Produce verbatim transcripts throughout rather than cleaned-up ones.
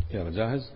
يلا جاهز.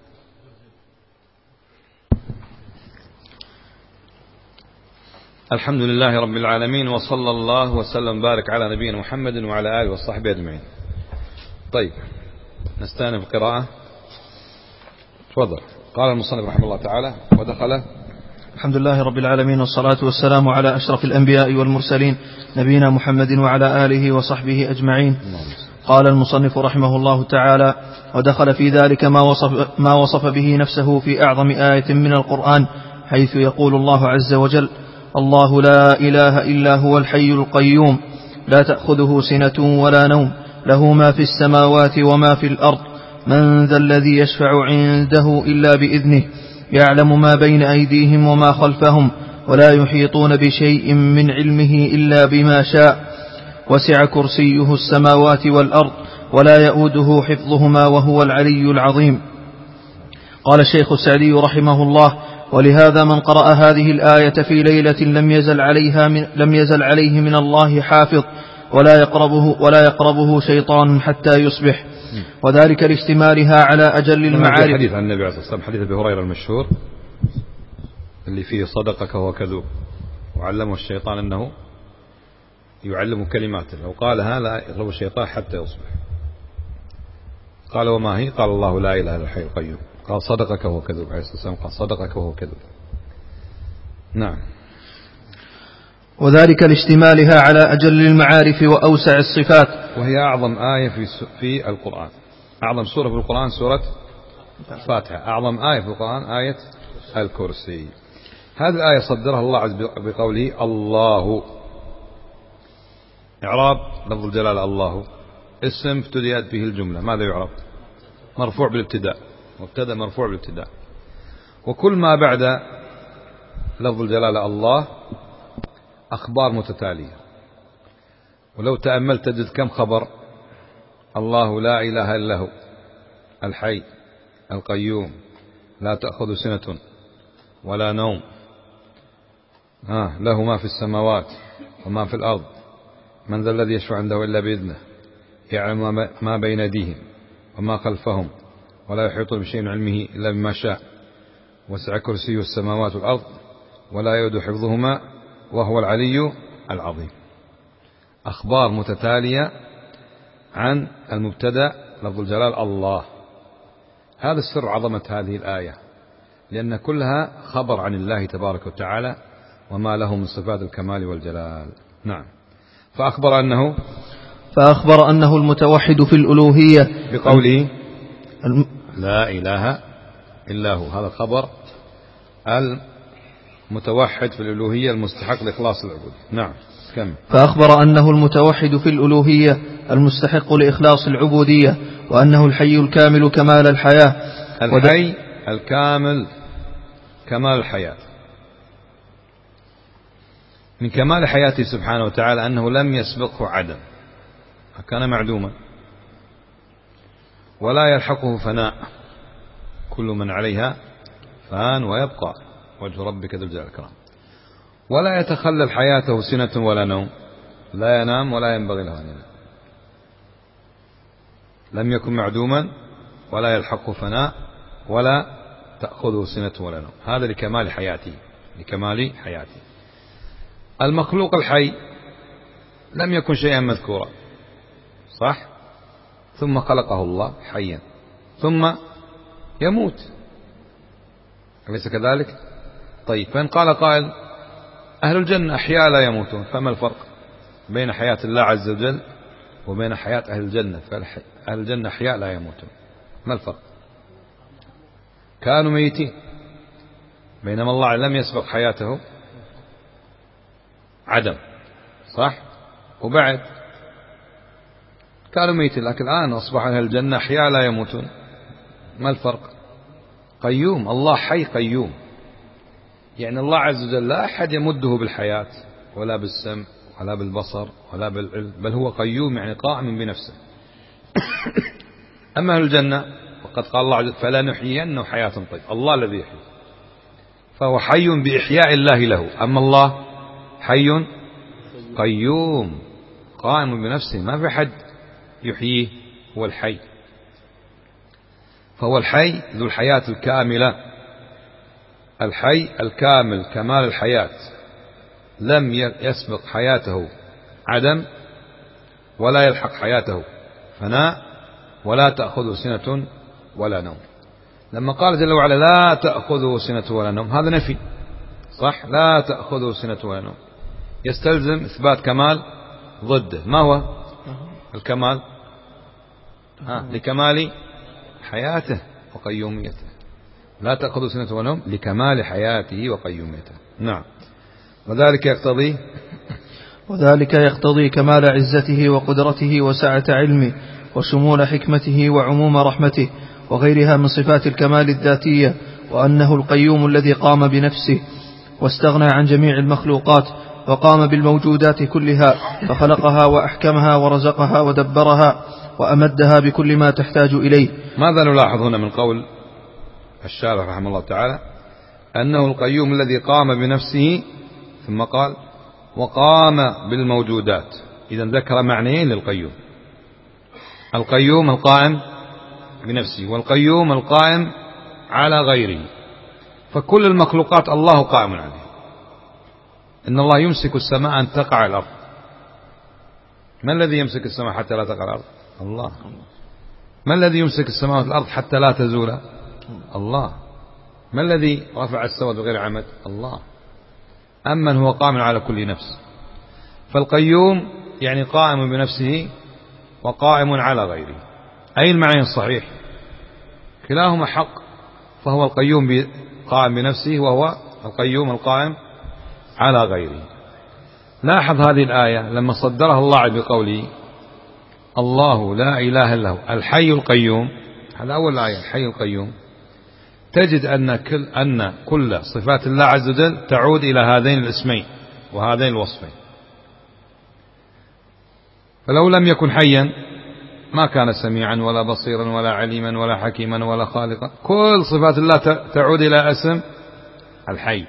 الحمد لله رب العالمين، وصلى الله وسلم بارك على نبينا محمد وعلى آله وصحبه أجمعين. طيب نستأنف القراءة. تفضل. قال المصنف رحمه الله تعالى: ودخل. الحمد لله رب العالمين، والصلاة والسلام على أشرف الأنبياء والمرسلين نبينا محمد وعلى آله وصحبه أجمعين. قال المصنف رحمه الله تعالى: ودخل في ذلك ما وصف, ما وصف به نفسه في أعظم آية من القرآن، حيث يقول الله عز وجل: الله لا إله إلا هو الحي القيوم لا تأخذه سنة ولا نوم له ما في السماوات وما في الأرض من ذا الذي يشفع عنده إلا بإذنه يعلم ما بين أيديهم وما خلفهم ولا يحيطون بشيء من علمه إلا بما شاء وسع كرسيه السماوات والأرض ولا يؤوده حفظهما وهو العلي العظيم. قال الشيخ السعدي رحمه الله: ولهذا من قرأ هذه الآية في ليلة لم يزل عليها من لم يزل عليه من الله حافظ ولا يقربه ولا يقربه شيطان حتى يصبح، وذلك لاشتمالها على أجل المعارف. حديث عن النبي عليه الصلاة والسلام، حديث أبي هريرة المشهور اللي فيه صدقك وهو كذوب وعلمه الشيطان أنه يعلم كلماته لو قالها لا يقرب الشيطان حتى يصبح. قال: وما هي؟ قال: الله لا إله إلا الحي القيوم. قال: صدقك وهو كذوب عليه الصلاة والسلام. قال: صدقك وهو كذوب. نعم. وذلك لاشتمالها على أجل المعارف وأوسع الصفات، وهي أعظم آية في في القرآن. أعظم سورة في القرآن سورة الفاتحة. أعظم آية في القرآن آية الكرسي. هذه الآية صدرها الله عز وجل بقوله الله. إعراب لفظ الجلالة الله اسم ابتدأت به الجملة، ماذا يعرب؟ مرفوع بالابتداء، مبتدأ مرفوع بالابتداء. وكل ما بعد لفظ الجلالة الله أخبار متتالية، ولو تأملت تجد كم خبر: الله لا إله إلا هو الحي القيوم لا تأخذ سنة ولا نوم آه له ما في السماوات وما في الأرض من ذا الذي يشفع عنده إلا بإذنه يعلم ما بين أيديهم وما خلفهم ولا يحيطون بشيء من علمه إلا بما شاء وسع كرسيه السماوات والأرض ولا يؤود حفظهما وهو العلي العظيم. أخبار متتالية عن المبتدأ لفظ الجلال الله. هذا السر عظمة هذه الآية، لأن كلها خبر عن الله تبارك وتعالى وما له من صفات الكمال والجلال. نعم. فأخبر أنه فأخبر أنه المتوحد في الألوهية بقوله لا إله إلا هو. هذا خبر المتوحد في الألوهية المستحق لإخلاص العبودية. نعم. كم. فأخبر أنه المتوحد في الألوهية المستحق لإخلاص العبودية، وأنه الحي الكامل كمال الحياة. الحي الكامل كمال الحياة. من كمال حياته سبحانه وتعالى أنه لم يسبقه عدم، كان معدوما، ولا يلحقه فناء، كل من عليها فان ويبقى وجه ربك ذو الجلال والإكرام. ولا يتخلل حياته سنة ولا نوم، لا ينام ولا ينبغي له أن ينام. لم يكن معدوما ولا يلحقه فناء ولا تأخذه سنة ولا نوم. هذا لكمال حياته، لكمال حياته. المخلوق الحي لم يكن شيئا مذكورا، صح؟ ثم خلقه الله حيا ثم يموت، أليس كذلك؟ طيب، فإن قال قائل أهل الجنة أحياء لا يموتون، فما الفرق بين حياة الله عز وجل وبين حياة أهل الجنة؟ فأهل الجنة أحياء لا يموتون، ما الفرق؟ كانوا ميتين، بينما الله لم يسبق حياته عدم، صح؟ وبعد كانوا ميتين، لكن الآن أصبح أهل الجنة أحياء لا يموتون، ما الفرق؟ قيوم، الله حي قيوم، يعني الله عز وجل لا أحد يمده بالحياة ولا بالسمع ولا بالبصر ولا بالعلم، بل هو قيوم يعني قائم بنفسه. أما أهل الجنة وقد قال الله عز وجل فلا نحيينه حياة طيبة، الله الذي يحيي، فهو حي بإحياء الله له. أما الله حي قيوم قائم بنفسه، ما في حد يحييه، هو الحي. فهو الحي ذو الحياة الكاملة، الحي الكامل كمال الحياة، لم يسبق حياته عدم ولا يلحق حياته فناء، ولا تأخذه سنة ولا نوم. لما قال جل وعلا لا تأخذه سنة ولا نوم، هذا نفي صح، لا تأخذه سنة ولا نوم، يستلزم إثبات كمال ضده. ما هو الكمال؟ ها لكمال حياته وقيوميته، لا تأخذه سنة ولا نوم لكمال حياته وقيوميته. نعم. وذلك يقتضي وذلك يقتضي كمال عزته وقدرته وسعة علمه وشمول حكمته وعموم رحمته وغيرها من صفات الكمال الذاتية، وأنه القيوم الذي قام بنفسه واستغنى عن جميع المخلوقات، وقام بالموجودات كلها فخلقها وأحكمها ورزقها ودبرها وأمدها بكل ما تحتاج إليه. ماذا نلاحظ هنا من قول الشارح رحمه الله تعالى؟ أنه القيوم الذي قام بنفسه، ثم قال وقام بالموجودات. إذن ذكر معنيين للقيوم: القيوم القائم بنفسه، والقيوم القائم على غيره. فكل المخلوقات الله قائم عليه. إن الله يمسك السماء أن تقع الأرض. ما الذي يمسك السماء حتى لا تقع الأرض؟ الله. ما الذي يمسك السماء والأرض حتى لا تزول؟ الله. ما الذي رفع السماء بغير عمد؟ الله. أمن هو قائم على كل نفس. فالقيوم يعني قائم بنفسه وقائم على غيره. أي المعنى الصحيح؟ كلاهما حق، فهو القيوم قائم بنفسه، وهو القيوم القائم على غيره. لاحظ هذه الآية لما صدرها الله بقوله الله لا إله إلا هو الحي القيوم، هذا أول آية الحي القيوم، تجد أن كل, أن كل صفات الله عز وجل تعود إلى هذين الاسمين وهذين الوصفين. فلو لم يكن حيا ما كان سميعا ولا بصيرا ولا عليما ولا حكيما ولا خالقا. كل صفات الله تعود إلى اسم الحي.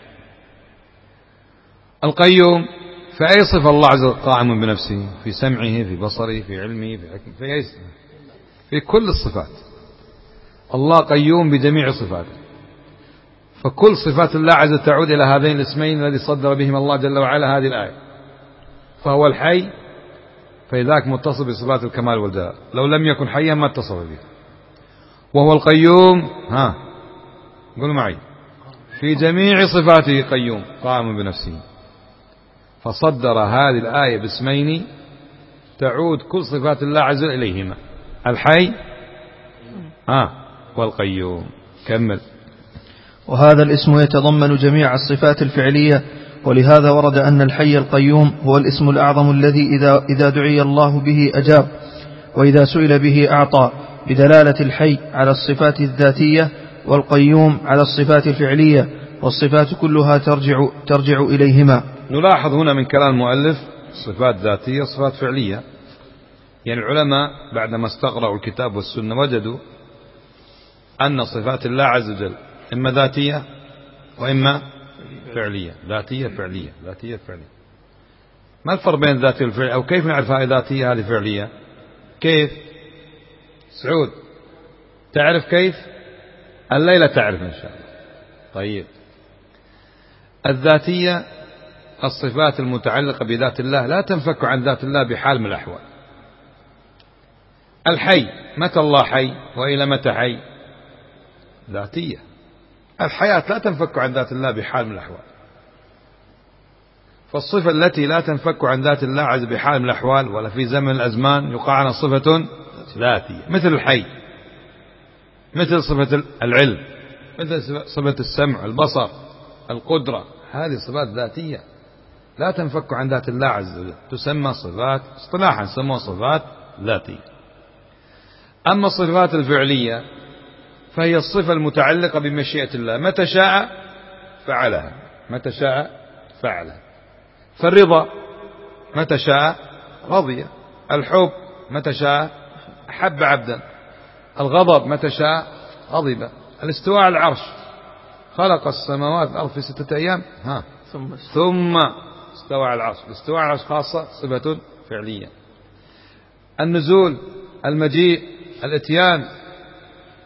القيوم فأي صفة الله عز وجل قائم بنفسه؟ في سمعه، في بصره، في علمه، في حكمه، في, أي في كل الصفات. الله قيوم بجميع صفاته. فكل صفات الله عز وجل تعود إلى هذين الاسمين الذي صدر بهم الله جل وعلا هذه الآية. فهو الحي، فإذاك متصف بصفات الكمال والجلال. لو لم يكن حيا ما اتصف به. وهو القيوم، ها قولوا معي، في جميع صفاته قيوم قائم بنفسه. فصدر هذه الآية باسمين تعود كل صفات الله عز وجل إليهما: الحي ها والقيوم. كمل. وهذا الاسم يتضمن جميع الصفات الفعلية، ولهذا ورد أن الحي القيوم هو الاسم الأعظم الذي إذا, إذا دعي الله به أجاب، وإذا سئل به أعطى، بدلالة الحي على الصفات الذاتية والقيوم على الصفات الفعلية، والصفات كلها ترجع, ترجع إليهما. نلاحظ هنا من كلام المؤلف صفات ذاتية صفات فعلية. يعني العلماء بعدما استقرأوا الكتاب والسنة وجدوا أن صفات الله عز وجل إما ذاتية وإما فعلية. ذاتية فعلية ذاتية فعلية. ما الفرق بين الذاتية والفعلية؟ أو كيف نعرف هذه ذاتية هذه فعلية؟ كيف؟ سعود تعرف كيف؟ الليلة تعرف إن شاء الله. طيب، الذاتية الصفات المتعلقة بذات الله لا تنفك عن ذات الله بحال من الأحوال. الحي، متى الله حي وإلى متى حي؟ ذاتية. الحياة لا تنفك عن ذات الله بحال من الأحوال. فالصفة التي لا تنفك عن ذات الله عز بحال من الأحوال ولا في زمن الأزمان يقع عنها صفة ذاتية، مثل الحي، مثل صفة العلم، مثل صفة السمع، البصر، القدرة. هذه صفات ذاتية لا تنفك عن ذات الله عز وجل، تسمى صفات اصطلاحا سموها صفات ذاتية. أما الصفات الفعلية فهي الصفة المتعلقة بمشيئة الله، متى شاء فعلها، متى شاء فعلها. فالرضا متى شاء رضي، الحب متى شاء أحب عبدا، الغضب متى شاء غضب، الاستواء على العرش، خلق السماوات والأرض في ستة أيام ها ثم, ثم استوى على العرش. الاستواء على العرش خاصة صفة فعلية. النزول، المجيء، الاتيان،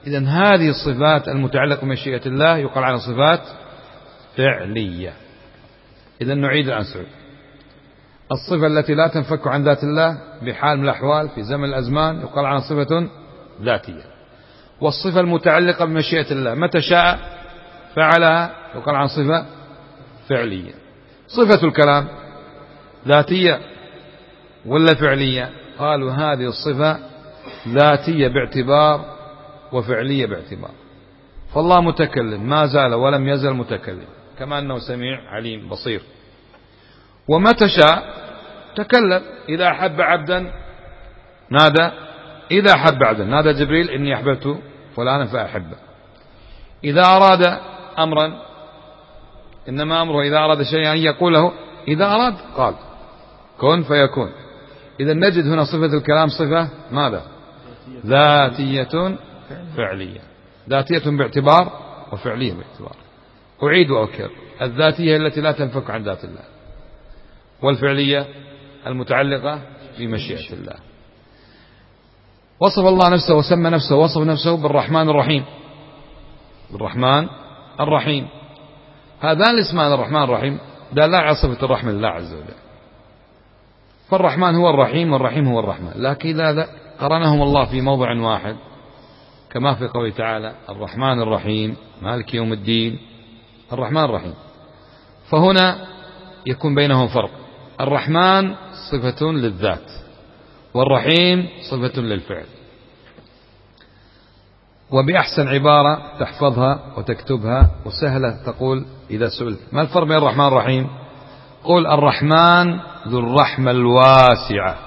إذن هذه الصفات المتعلقة بمشيئة الله يقال عنها صفات فعلية. إذن نعيد الآن سعود. الصفة التي لا تنفك عن ذات الله بحال من الأحوال في زمن الأزمان يقال عنها صفة ذاتية. والصفة المتعلقة بمشيئة الله متى شاء فعلها يقال عنها صفة فعلية. صفة الكلام ذاتية ولا فعلية؟ قالوا هذه الصفة ذاتية باعتبار وفعلية باعتبار. فالله متكلم ما زال ولم يزل متكلم، كما أنه سميع عليم بصير. ومتى شاء تكلم، إذا أحب عبدا نادى، إذا أحب عبدا نادى جبريل إني أحببت فلانا فأحبه. إذا أراد أمرا إنما أمره إذا أراد شيئا أن يقول له إذا أراد قال كن فيكون. إذا نجد هنا صفة الكلام صفة ماذا؟ ذاتية فعلية. ذاتية باعتبار وفعلية باعتبار. أعيد وأكرر، الذاتية التي لا تنفك عن ذات الله، والفعلية المتعلقة بمشيئة الله. وصف الله نفسه وسمى نفسه وصف نفسه بالرحمن الرحيم، بالرحمن الرحيم. هذان الاسمان الرحمن الرحيم دل على صفة الرحمة لله عز وجل. فالرحمن هو الرحيم والرحيم هو الرحمن، لكن إذا قرنهم الله في موضع واحد كما في قوله تعالى الرحمن الرحيم مالك يوم الدين الرحمن الرحيم، فهنا يكون بينهم فرق. الرحمن صفة للذات والرحيم صفة للفعل. وبأحسن عبارة تحفظها وتكتبها وسهلة تقول إذا سئلت ما الفرق بين الرحمن والرحيم؟ قل الرحمن ذو الرحمة الواسعة،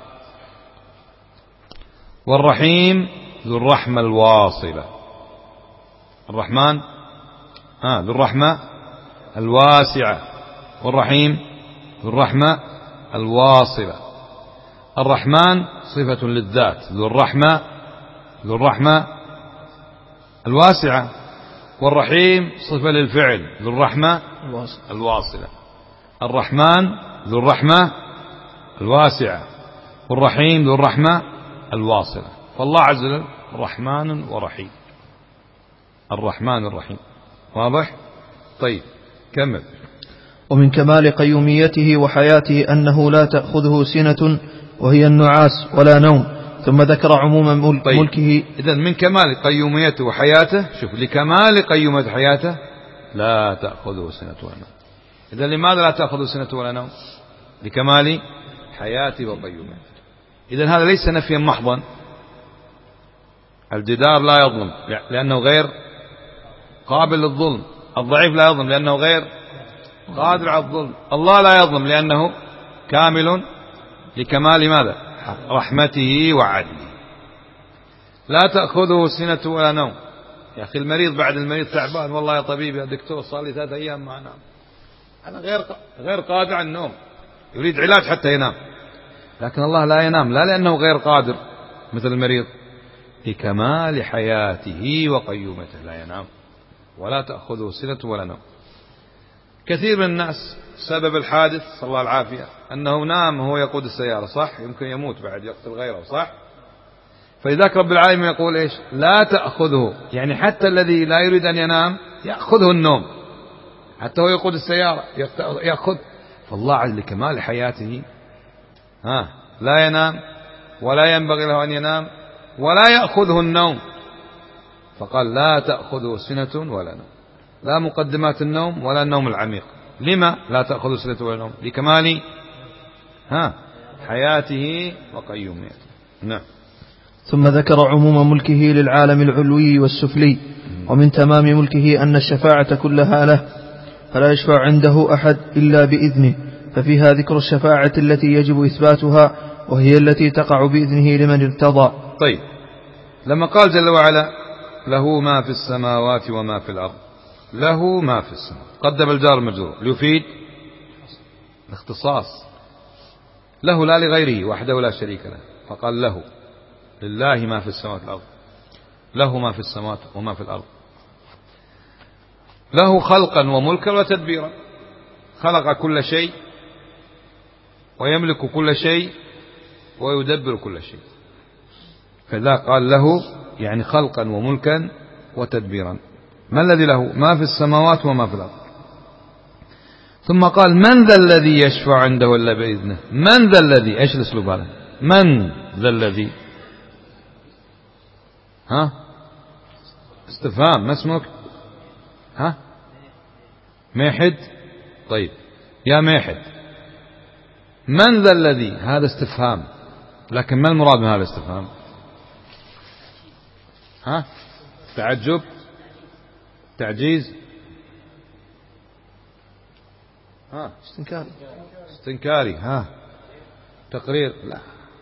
والرحيم ذو الرحمة الواصلة. الرحمن آه ذو الرحمة الواسعة، والرحيم ذو الرحمة الواصلة. الرحمن صفة للذات، ذو الرحمة ذو الرحمة الواسعة، والرحيم صفة للفعل ذو الرحمة الواصلة. الرحمن ذو الرحمة الواسعة، والرحيم ذو الرحمة الواصلة. فالله عز وجل رحمن ورحيم، الرحمن الرحيم. واضح؟ طيب كمل. ومن كمال قيوميته وحياته أنه لا تأخذه سنة وهي النعاس ولا نوم، ثم ذكر عموم ملك طيب. ملكه. إذن من كمال قيوميته وحياته، شوف لكمال قيومية حياته لا تأخذه سنة ولا نوم. إذن لماذا لا تأخذه سنة ولا نوم؟ لكمال حياته وقيوميته. إذن هذا ليس نفيا محضا. الجدار لا يظلم لأنه غير قابل للظلم، الضعيف لا يظلم لأنه غير قادر على الظلم، الله لا يظلم لأنه كامل لكمال ماذا؟ رحمته وعدله. لا تأخذه سنة ولا نوم. يا أخي المريض بعد المريض تعبان، والله يا طبيب يا دكتور صار لي ثلاثة أيام ما أنام، أنا غير غير قادر على النوم، يريد علاج حتى ينام. لكن الله لا ينام، لا لأنه غير قادر مثل المريض، لكمال حياته وقيومته لا ينام ولا تأخذه سنة ولا نوم. كثير من الناس سبب الحادث صلى الله العافية أنه نام وهو يقود السيارة، صح؟ يمكن يموت بعد يقتل غيره، صح؟ فلذلك رب العالمين يقول إيش؟ لا تأخذه، يعني حتى الذي لا يريد أن ينام يأخذه النوم، حتى هو يقود السيارة يأخذ. فالله عز لكمال حياته ها لا ينام ولا ينبغي له أن ينام ولا يأخذه النوم، فقال لا تأخذه سنة ولا نوم، لا مقدمات النوم ولا النوم العميق. لما لا تأخذه سنة ولا نوم؟ لكمال ها حياته وقيوميته. نعم. ثم ذكر عموم ملكه للعالم العلوي والسفلي. ومن تمام ملكه أن الشفاعة كلها له، فلا يشفع عنده أحد إلا بإذنه، ففيها ذكر الشفاعة التي يجب إثباتها، وهي التي تقع بإذنه لمن ارتضى. طيب، لما قال جل وعلا له ما في السماوات وما في الأرض، له ما في السماوات، قدم الجار المجرور ليفيد الاختصاص، له لا لغيره وحده لا شريك له، فقال له، لله ما في السماوات والأرض، له ما في السماوات وما في الأرض. له خلقا وملكا وتدبيرا، خلق كل شيء ويملك كل شيء ويدبر كل شيء، فذا قال له يعني خلقا وملكا وتدبيرا. ما الذي له؟ ما في السماوات وما في الأرض. ثم قال من ذا الذي يشفع عنده إلا بإذنه. من ذا الذي، إيش الأسلوب هذا؟ من ذا الذي؟ ها استفهام. ما اسمك؟ ها ميحد. طيب يا ميحد، من ذا الذي؟ هذا استفهام، لكن ما المراد من هذا الاستفهام؟ ها تعجب، تعجيز، ها استنكاري، استنكاري، ها تقرير، لا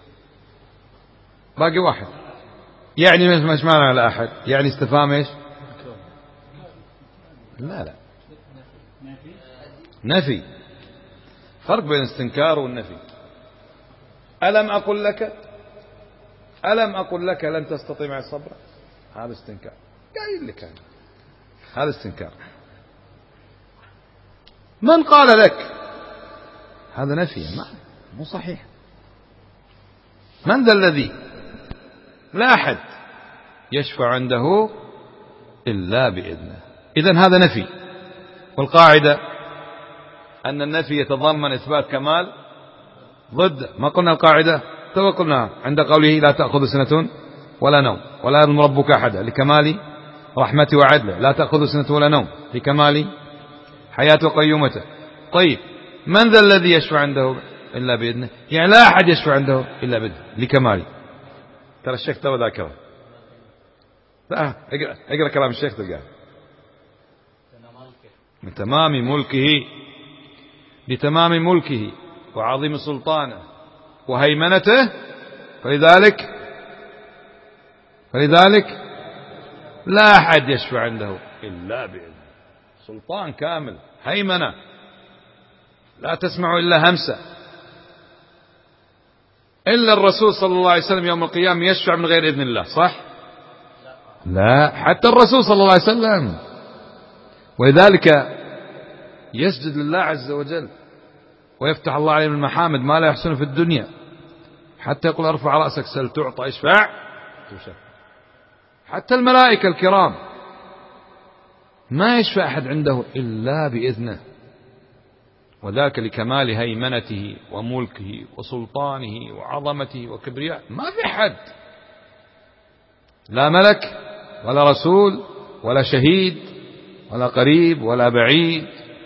باقي واحد. يعني مش معنى على أحد، يعني استفهام ايش؟ لا لا نفي. فرق بين الاستنكار والنفي. ألم أقل لك، ألم أقل لك لن تستطيع معي صبرا؟ هذا استنكار، قايل لك أنا هذا استنكار. من قال لك؟ هذا نفي، ما مو صحيح. من ذا الذي؟ لا أحد يشفع عنده إلا بإذنه. إذن هذا نفي. والقاعدة أن النفي يتضمن إثبات كمال ضد. ما قلنا القاعدة؟ تو قلنا عند قوله لا تأخذ سنة ولا نوم ولا يظلم ربك أحدا لكمال رحمته وعدله، لا تأخذ سنة ولا نوم لكمال حياته وقيومته. طيب من ذا الذي يشفع عنده إلا بإذنه؟ يعني لا أحد يشفع عنده إلا بإذنه لكماله. ترى الشيخ تو ذاكره. لا اقرأ, اقرأ كلام الشيخ تلقاه. من تمام ملكه، بتمام ملكه وعظيم سلطانه وهيمنته، فلذلك فلذلك لا أحد يشفع عنده إلا بإذنه. سلطان كامل، هيمنة، لا تسمع إلا همسة. إلا الرسول صلى الله عليه وسلم يوم القيامة يشفع من غير إذن الله، صح؟ لا، حتى الرسول صلى الله عليه وسلم. ولذلك يسجد لله عز وجل ويفتح الله عليه من المحامد ما لا يحسن في الدنيا، حتى يقول ارفع رأسك سل تعطى، اشفع تشفع. حتى الملائكة الكرام ما يشفع أحد عنده إلا بإذنه، وذاك لكمال هيمنته وملكه وسلطانه وعظمته وكبرياء. ما في حد، لا ملك ولا رسول ولا شهيد ولا قريب ولا بعيد.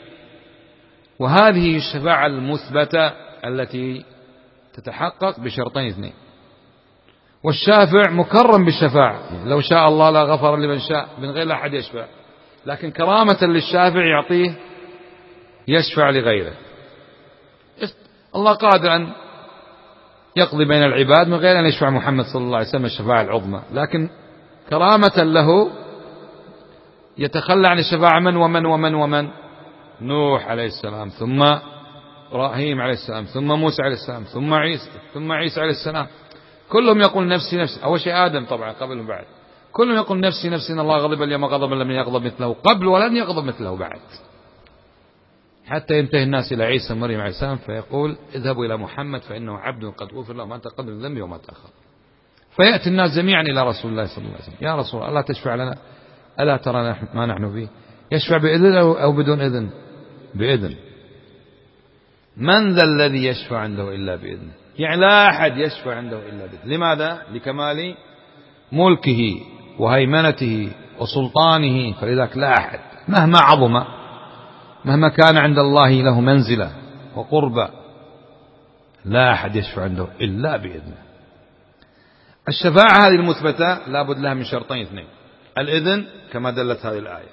وهذه الشفاعة المثبتة التي تتحقق بشرطين اثنين. والشافع مكرم بالشفاعة، لو شاء الله لا غفر لمن شاء من غير لا أحد يشفع، لكن كرامة للشافع يعطيه يشفع لغيره. الله قادر أن يقضي بين العباد من غير أن يشفع محمد صلى الله عليه وسلم الشفاعة العظمى، لكن كرامة له يتخلى عن الشفاعة من ومن ومن ومن نوح عليه السلام، ثم إبراهيم عليه السلام، ثم موسى عليه السلام، ثم عيسى، ثم عيسى عليه السلام. كلهم يقول نفسي نفسي. أول شيء آدم طبعا قبل وبعد، كلهم يقول نفسي نفسي، إن الله غضب اليوم غضبا لم يغضب مثله قبل ولن يغضب مثله بعد، حتى ينتهي الناس إلى عيسى مريم عليه السلام فيقول اذهبوا إلى محمد فإنه عبد قد غفر له ما تقدم من ذنبه وما تأخر. فيأتي الناس جميعا إلى رسول الله صلى الله عليه وسلم، يا رسول الله تشفع لنا، ألا ترى ما نحن فيه؟ يشفع بإذن أو بدون إذن؟ بإذن. من ذا الذي يشفع عنده إلا بإذنه؟ يعني لا أحد يشفع عنده إلا بإذنه. لماذا؟ لكمال ملكه وهيمنته وسلطانه، فلذلك لا أحد مهما عظم، مهما كان عند الله له منزلة وقربة، لا أحد يشفع عنده إلا بإذنه. الشفاعة هذه المثبتة لا بد لها من شرطين اثنين: الإذن كما دلت هذه الآية،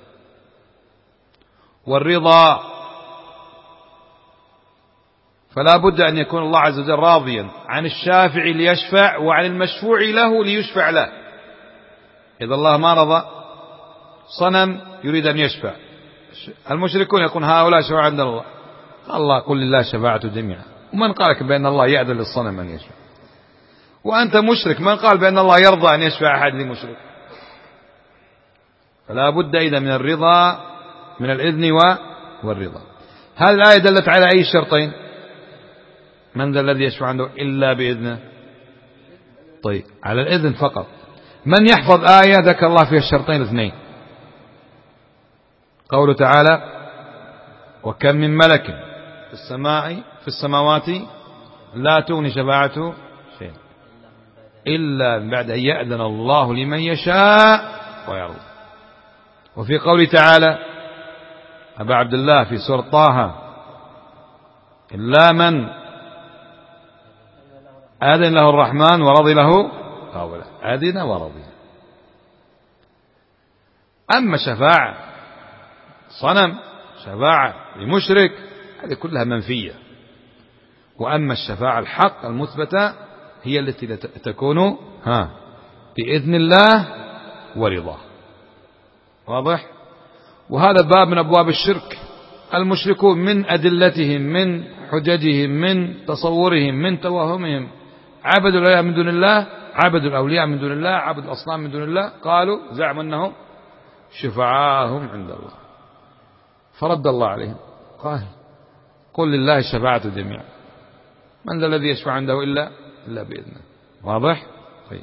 والرضا. فلا بد أن يكون الله عز وجل راضيا عن الشافع ليشفع وعن المشفوع له ليشفع له. إذا الله ما رضى صنم يريد أن يشفع، المشركون يقول هؤلاء شفاعة عند الله. الله قل لله شفاعة جميعا، ومن قالك بأن الله يأذن للصنم أن يشفع؟ وأنت مشرك، من قال بأن الله يرضى أن يشفع أحد لمشرك؟ فلا بد إذا من الرضا، من الإذن والرضا. هذه الآية دلت على أي شرطين؟ من ذا الذي يشفع عنده إلا بإذنه؟ طيب على الإذن فقط. من يحفظ آية ذكر الله فيها الشرطين الاثنين. قوله تعالى وكم من ملك في السماء في السماوات لا تغني شفاعته شيئا إلا من بعد أن يأذن الله لمن يشاء ويرضى. وفي قوله تعالى أبا عبد الله في سورة طه إلا من أذن له الرحمن ورضي له قولا. أذن ورضي. أما شفاعة صنم شفاعة لمشرك هذه كلها منفية. وأما الشفاعة الحق المثبتة هي التي تكون ها بإذن الله ورضاه. واضح؟ وهذا باب من أبواب الشرك. المشركون من أدلتهم من حججهم من تصورهم من توهمهم عبدوا الأولياء من دون الله عبدوا الأولياء من دون الله عبدوا الأصنام من دون الله. قالوا زعموا أنهم شفعاءهم عند الله. فرد الله عليهم قال قل لله الشفاعة جميعا من ذا الذي يشفع عنده إلا إلا بإذنه. واضح؟ طيب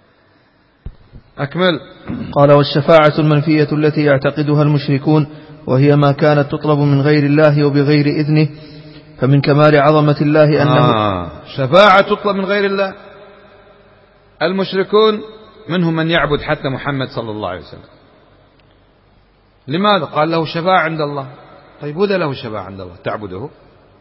أكمل. قال والشفاعة المنفية التي يعتقدها المشركون وهي ما كانت تطلب من غير الله وبغير إذنه فمن كمال عظمة الله أنه آه شفاعة تطلب من غير الله. المشركون منهم من يعبد حتى محمد صلى الله عليه وسلم. لماذا؟ قال له شفاعة عند الله. طيب وذا له شفاعة عند الله تعبده.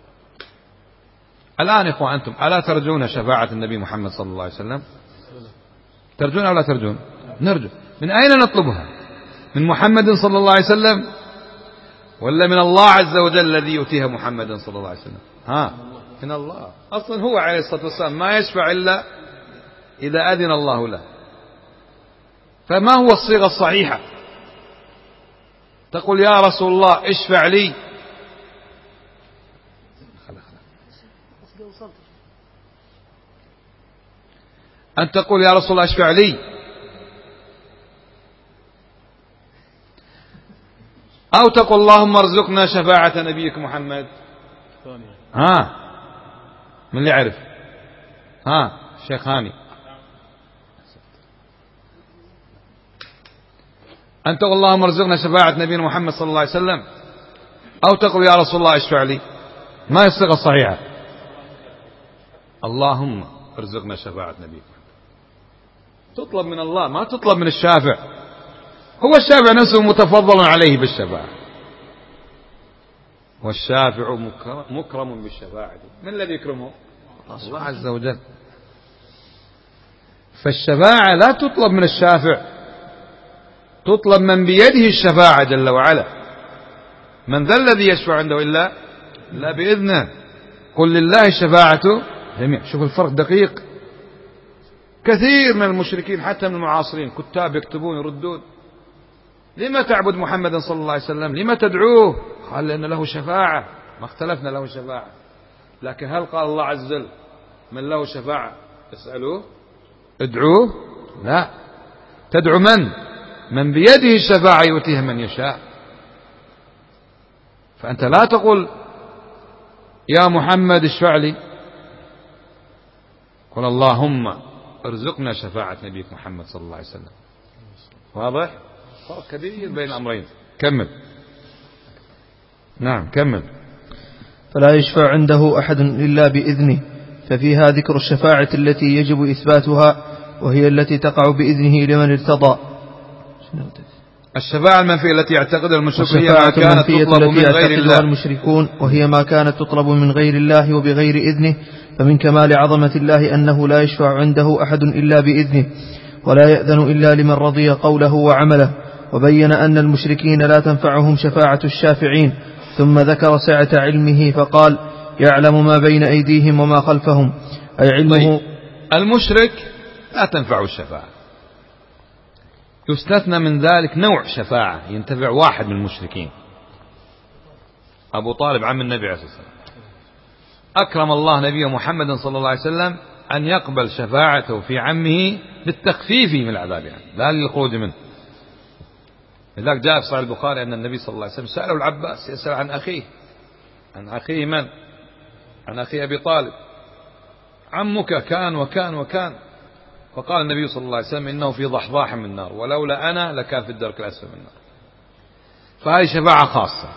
الآن إخوة أنتم ألا ترجون شفاعة النبي محمد صلى الله عليه وسلم؟ ترجون أو لا ترجون؟ نرجو. من أين نطلبها؟ من محمد صلى الله عليه وسلم ولا من الله عز وجل الذي يؤتيها محمد صلى الله عليه وسلم؟ ها من الله. أصلا هو عليه الصلاة والسلام ما يشفع إلا إذا أذن الله له. فما هو الصيغة الصحيحة؟ تقول يا رسول الله اشفع لي أن تقول يا رسول الله اشفع لي أو تقول اللهم ارزقنا شفاعة نبيك محمد. ها من اللي يعرف؟ ها الشيخ هاني. أن تقول اللهم ارزقنا شفاعة نبينا محمد صلى الله عليه وسلم أو تقول يا رسول الله اشفع لي. ما هي الصيغة الصحيحة؟ اللهم ارزقنا شفاعة نبيك. تطلب من الله ما تطلب من الشافع. هو الشافع نفسه متفضل عليه بالشفاعة والشافع مكرم بالشفاعة. من الذي يكرمه؟ الله عز وجل. فالشفاعة لا تطلب من الشافع تطلب من بيده الشفاعة جل وعلا. من ذا الذي يشفع عنده إلا إلا بإذنه. قل لله الشفاعة جميعا. شوف الفرق دقيق. كثير من المشركين حتى من المعاصرين كتاب يكتبون يردون لما تعبد محمدا صلى الله عليه وسلم لما تدعوه؟ قال لأن له شفاعة. ما اختلفنا له شفاعة لكن هل قال الله عز وجل من له شفاعة اسألوه ادعوه؟ لا. تدعو من؟ من بيده الشفاعة يؤتيها من يشاء. فأنت لا تقول يا محمد اشفع لي. قل اللهم ارزقنا شفاعة نبيك محمد صلى الله عليه وسلم. واضح؟ فرق كبير بين الأمرين. كمل. نعم كمل. فلا يشفع عنده أحد إلا بإذنه ففيها ذكر الشفاعة التي يجب إثباتها وهي التي تقع بإذنه لمن ارتضى. الشفاعة المنفية التي يعتقد المشركون هي ما كانت تطلب من غير الله المشركون وهي ما كانت تطلب من غير الله وبغير إذنه. فمن كمال عظمة الله أنه لا يشفع عنده أحد إلا بإذنه ولا يأذن إلا لمن رضي قوله وعمله. وبين أن المشركين لا تنفعهم شفاعة الشافعين ثم ذكر سعة علمه فقال يعلم ما بين أيديهم وما خلفهم أي علمه. المشرك لا تنفع الشفاعة. يستثنى من ذلك نوع شفاعة ينتفع واحد من المشركين أبو طالب عم النبي عليه الصلاة والسلام. أكرم الله نبيه محمد صلى الله عليه وسلم أن يقبل شفاعته في عمه بالتخفيف من العذاب يعني لا للخروج منه. لذلك جاء في صحيح البخاري أن النبي صلى الله عليه وسلم سأله العباس يسأل عن أخيه عن أخيه من؟ عن أخي أبي طالب. عمك كان وكان وكان فقال النبي صلى الله عليه وسلم إنه في ضحضاح من النار ولولا أنا لكان في الدرك الأسفل من النار. فهذه شفاعة خاصة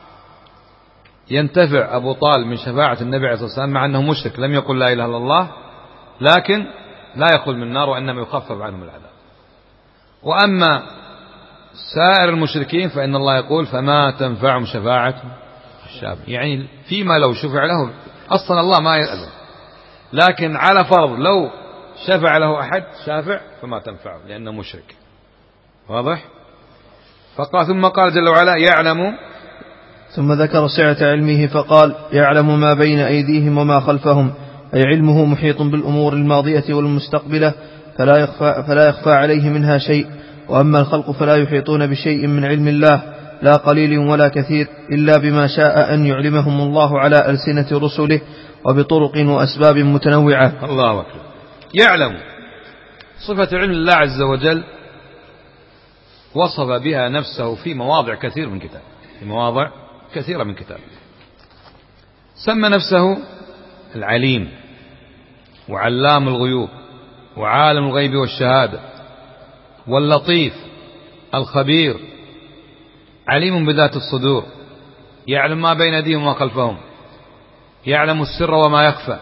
ينتفع أبو طالب من شفاعة النبي عليه الصلاة والسلام مع أنه مشرك لم يقل لا إله إلا الله، لكن لا يخل من النار وإنما يخفف عنهم العذاب. وأما سائر المشركين فإن الله يقول فما تنفعهم شفاعة الشافعين، يعني فيما لو شفع له أصلا الله ما يأذن، لكن على فرض لو شفع له أحد شافع فما تنفعه لأنه مشرك. واضح؟ فقال ثم قال جل وعلا يعلم، ثم ذكر سعة علمه فقال يعلم ما بين أيديهم وما خلفهم، أي علمه محيط بالأمور الماضية والمستقبلة فلا يخفى, فلا يخفى عليه منها شيء. وأما الخلق فلا يحيطون بشيء من علم الله لا قليل ولا كثير إلا بما شاء أن يعلمهم الله على ألسنة رسله وبطرق وأسباب متنوعة. الله أكبر. يعلم صفة علم الله عز وجل وصف بها نفسه في مواضع كثير من كتاب في مواضع كثيرة من كتاب. سمى نفسه العليم وعلام الغيوب وعالم الغيب والشهادة واللطيف الخبير، عليم بذات الصدور، يعلم ما بين أيديهم وما خلفهم، يعلم السر وما يخفى،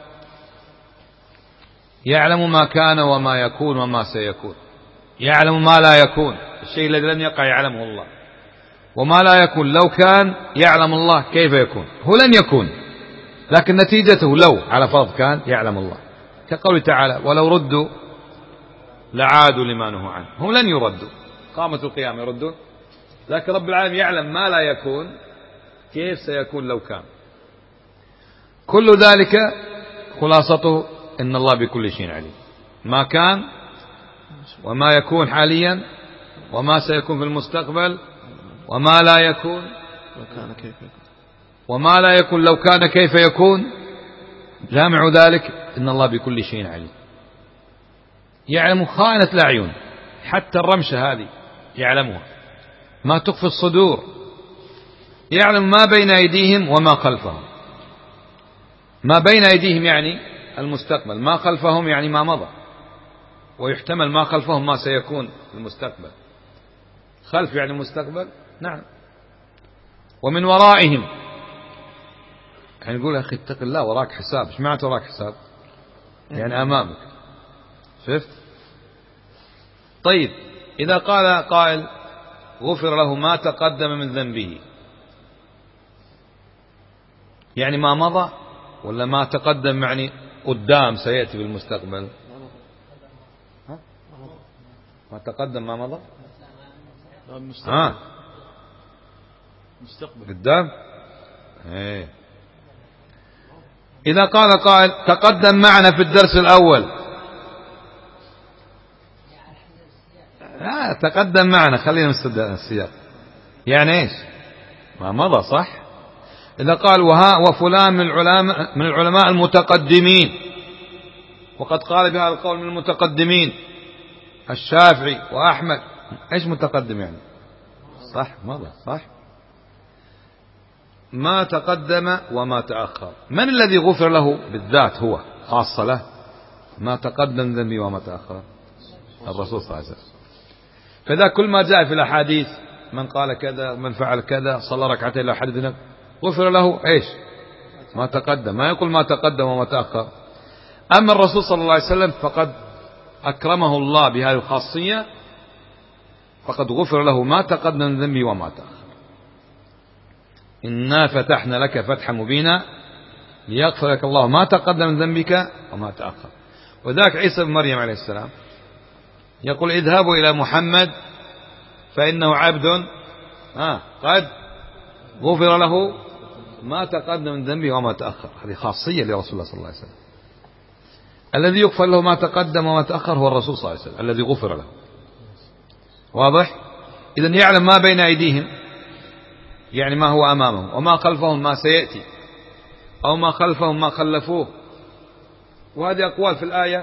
يعلم ما كان وما يكون وما سيكون، يعلم ما لا يكون، الشيء الذي لن يقع يعلمه الله، وما لا يكون لو كان يعلم الله كيف يكون، هو لن يكون لكن نتيجته لو على فرض كان يعلم الله، كقوله تعالى ولو ردوا لعادوا لما نهوا عنه، هم لن يردوا، قامت القيامة يردون، لكن رب العالمين يعلم ما لا يكون كيف سيكون لو كان. كل ذلك خلاصته إن الله بكل شيء عليم، ما كان وما يكون حاليا وما سيكون في المستقبل وما لا يكون وما لا يكون لو كان كيف يكون، جامع ذلك إن الله بكل شيء عليم. يعلم خائنة الأعين، حتى الرمشة هذه يعلمها، ما تخفي الصدور، يعلم ما بين أيديهم وما خلفهم. ما بين أيديهم يعني المستقبل، ما خلفهم يعني ما مضى، ويحتمل ما خلفهم ما سيكون في المستقبل. خلف يعني مستقبل، نعم. ومن ورائهم يعني نقول أخي اتق الله وراك حساب، ايش معنى وراك حساب؟ يعني أمامك، شفت؟ طيب إذا قال قائل غفر له ما تقدم من ذنبه، يعني ما مضى ولا ما تقدم يعني قدام سيأتي بالمستقبل؟ ها؟ ما تقدم ما مضى؟ ها؟ مستقبل قدام؟ ايه. إذا قال قائل تقدم معنا في الدرس الأول، لا تقدم معنا خلينا نستدعي السياق، يعني ايش؟ ما مضى صح. إذا قال وها وفلان من العلماء من العلماء المتقدمين، وقد قال بهذا القول من المتقدمين الشافعي وأحمد، ايش متقدم يعني؟ صح مضى صح. ما تقدم وما تأخر، من الذي غفر له بالذات هو خاصة له؟ ما تقدم ذنبي وما تأخر الرسول صلى الله عليه وسلم. فذا كل ما جاء في الأحاديث من قال كذا من فعل كذا صلى ركعتين إلى حدثنا غفر له ايش؟ ما تقدم، ما يقول ما تقدم وما تأخر. أما الرسول صلى الله عليه وسلم فقد أكرمه الله بهذه الخاصية، فقد غفر له ما تقدم من ذنبه وما تأخر. إنا فتحنا لك فتحا مبينا ليغفر لك الله ما تقدم من ذنبك وما تأخر. وذاك عيسى بن مريم عليه السلام يقول اذهبوا إلى محمد فإنه عبد آه قد غفر له ما تقدم من ذنبه وما تأخر. هذه خاصية لرسول الله صلى الله عليه وسلم. الذي يغفر له ما تقدم وما تأخر هو الرسول صلى الله عليه وسلم الذي غفر له. واضح؟ إذن يعلم ما بين أيديهم يعني ما هو أمامهم، وما خلفهم ما سيأتي، أو ما خلفهم ما خلفوه. وهذه أقوال في الآية،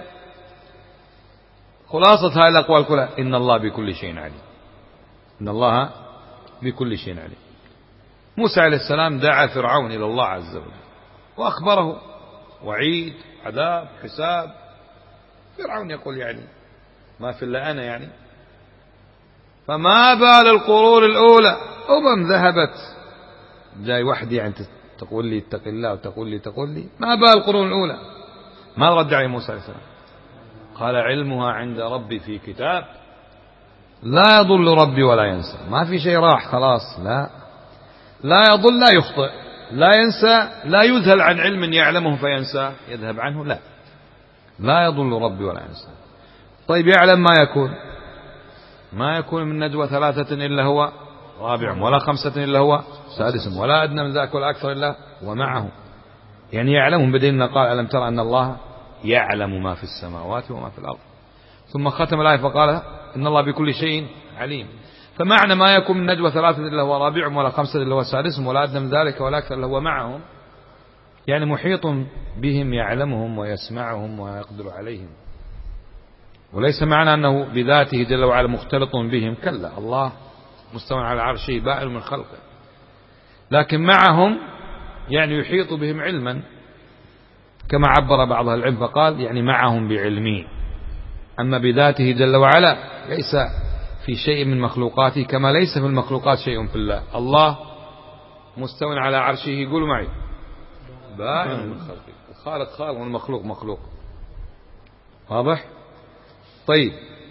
خلاصة هذه الأقوال كلها إن الله بكل شيء عليم. إن الله بكل شيء عليم. موسى عليه السلام دعا فرعون إلى الله عز وجل وأخبره وعيد عذاب حساب، فرعون يقول يعني ما في إلا أنا يعني. فما بال القرون الأولى أمم ذهبت، جاي وحدي يعني تقول لي اتق الله وتقول لي تقول لي ما بال القرون الأولى. ما رد عليه موسى عليه السلام؟ قال علمها عند ربي في كتاب لا يضل ربي ولا ينسى. ما في شيء راح خلاص، لا لا يضل لا يخطئ لا ينسى، لا يذهل عن علم يعلمه فينسى يذهب عنه، لا لا يضل ربي ولا ينسى. طيب يعلم ما يكون، ما يكون من نجوى ثلاثة إلا هو رابعهم ولا خمسة إلا هو سادسهم ولا أدنى من ذاك ولا أكثر إلا ومعهم، يعني يعلمهم، بدين قال ألم ترى أن الله يعلم ما في السماوات وما في الأرض. ثم ختم الآية فقال إن الله بكل شيء عليم. فمعنى ما يكون من نجوى ثلاثة إلا هو رابعهم ولا خمسة إلا هو سادسهم ولا أدنى من ذلك ولا أكثر إلا هو معهم، يعني محيط بهم يعلمهم ويسمعهم ويقدر عليهم. وليس معنى أنه بذاته جل وعلا مختلط بهم، كلا، الله مستوى على عرشه بائن من خلقه، لكن معهم يعني يحيط بهم علما، كما عبر بعض العلم فقال يعني معهم بعلمه. أما بذاته جل وعلا ليس في شيء من مخلوقاته كما ليس في المخلوقات شيء في الله. الله مستوى على عرشه، يقولوا معي بائن من خلقه، الخالق خالق والمخلوق مخلوق. واضح؟ طيب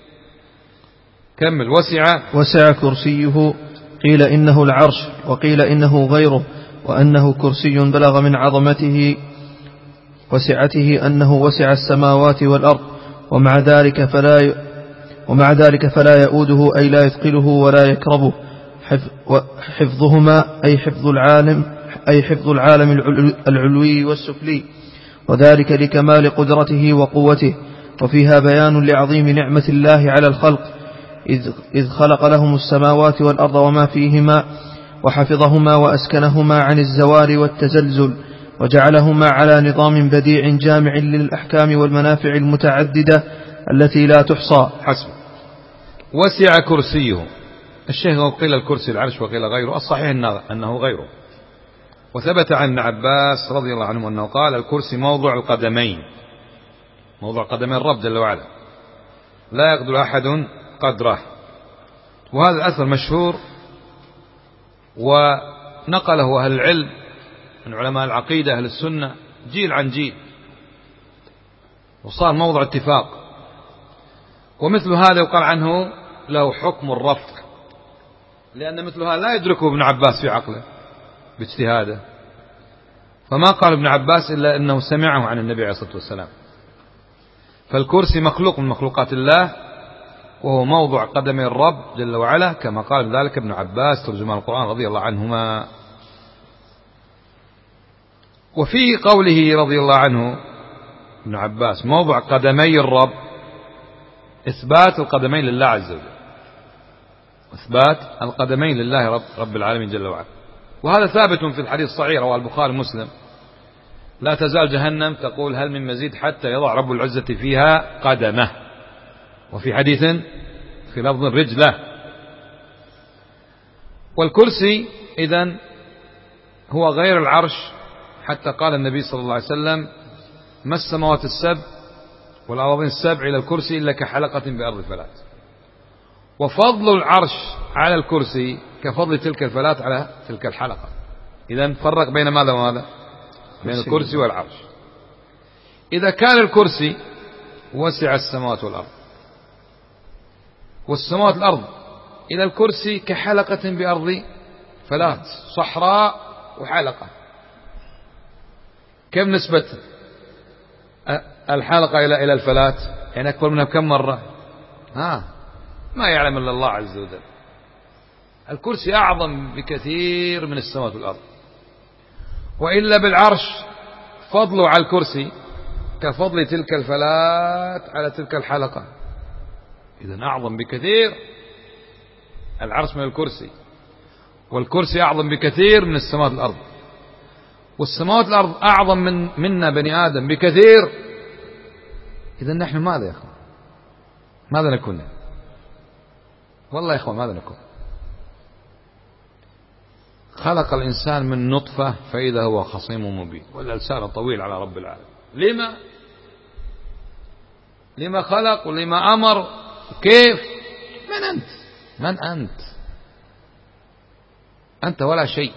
كمل. وسع وسع كرسيه، قيل إنه العرش وقيل إنه غيره، وأنه كرسي بلغ من عظمته وسعته أنه وسع السماوات والأرض، ومع ذلك فلا ي... ومع ذلك فلا يؤوده أي لا يثقله ولا يكربه، حفظهما أي حفظ العالم أي حفظ العالم العلوي والسفلي، وذلك لكمال قدرته وقوته. وفيها بيان لعظيم نعمة الله على الخلق، إذ, إذ خلق لهم السماوات والأرض وما فيهما، وحفظهما وأسكنهما عن الزوال والتزلزل، وجعلهما على نظام بديع جامع للأحكام والمنافع المتعددة التي لا تحصى. حسب. وسع كرسيه. الشيخ قيل الكرسي العرش وقيل غيره، الصحيح أنه غيره. وثبت عن ابن عباس رضي الله عنه أنه قال الكرسي موضع القدمين، موضع قدمي الرب جل وعلا، لا يقدر أحد قدره. وهذا الأثر مشهور ونقله أهل العلم من علماء العقيدة أهل السنة جيل عن جيل، وصار موضع اتفاق. ومثل هذا يقال عنه له حكم الرفع، لأن مثل هذا لا يدركه ابن عباس في عقله باجتهاده، فما قال ابن عباس إلا أنه سمعه عن النبي عليه الصلاة والسلام. فالكرسي مخلوق من مخلوقات الله، وهو موضع قدمي الرب جل وعلا، كما قال ذلك ابن عباس ترجمان القرآن رضي الله عنهما. وفي قوله رضي الله عنه ابن عباس موضع قدمي الرب إثبات القدمين لله عز وجل، إثبات القدمين لله رب, رب العالمين جل وعلا. وهذا ثابت في الحديث الصحيح رواه البخاري ومسلم: لا تزال جهنم تقول هل من مزيد حتى يضع رب العزة فيها قدمه. وفي حديث في لفظ رجله. والكرسي إذن هو غير العرش، حتى قال النبي صلى الله عليه وسلم: ما السماوات السبع والأراضين السبع إلى الكرسي إلا كحلقة بأرض الفلات. وفضل العرش على الكرسي كفضل تلك الفلات على تلك الحلقة. إذن فرق بين ماذا وماذا؟ بين الكرسي والعرش. إذا كان الكرسي وسع السماوات والأرض، والسماوات والأرض إلى الكرسي كحلقة بأرض فلات، صحراء وحلقة، كم نسبة الحلقة إلى إلى الفلات؟ يعني أكبر منها كم مرة؟ ها ما يعلم إلا الله عز وجل. الكرسي أعظم بكثير من السماوات والأرض. وإلا بالعرش فضله على الكرسي كفضل تلك الفلات على تلك الحلقة، إذن أعظم بكثير العرش من الكرسي، والكرسي أعظم بكثير من السماوات والأرض، والسماوات والأرض أعظم من منا بني آدم بكثير. إذن نحن ماذا يا أخوان؟ ماذا نكون؟ والله يا أخوان ماذا نكون؟ خلق الإنسان من نطفة فإذا هو خصيم مبين، واللسان طويل على رب العالمين. لما؟ لما خلق ولما أمر كيف؟ من أنت؟ من أنت؟ أنت ولا شيء.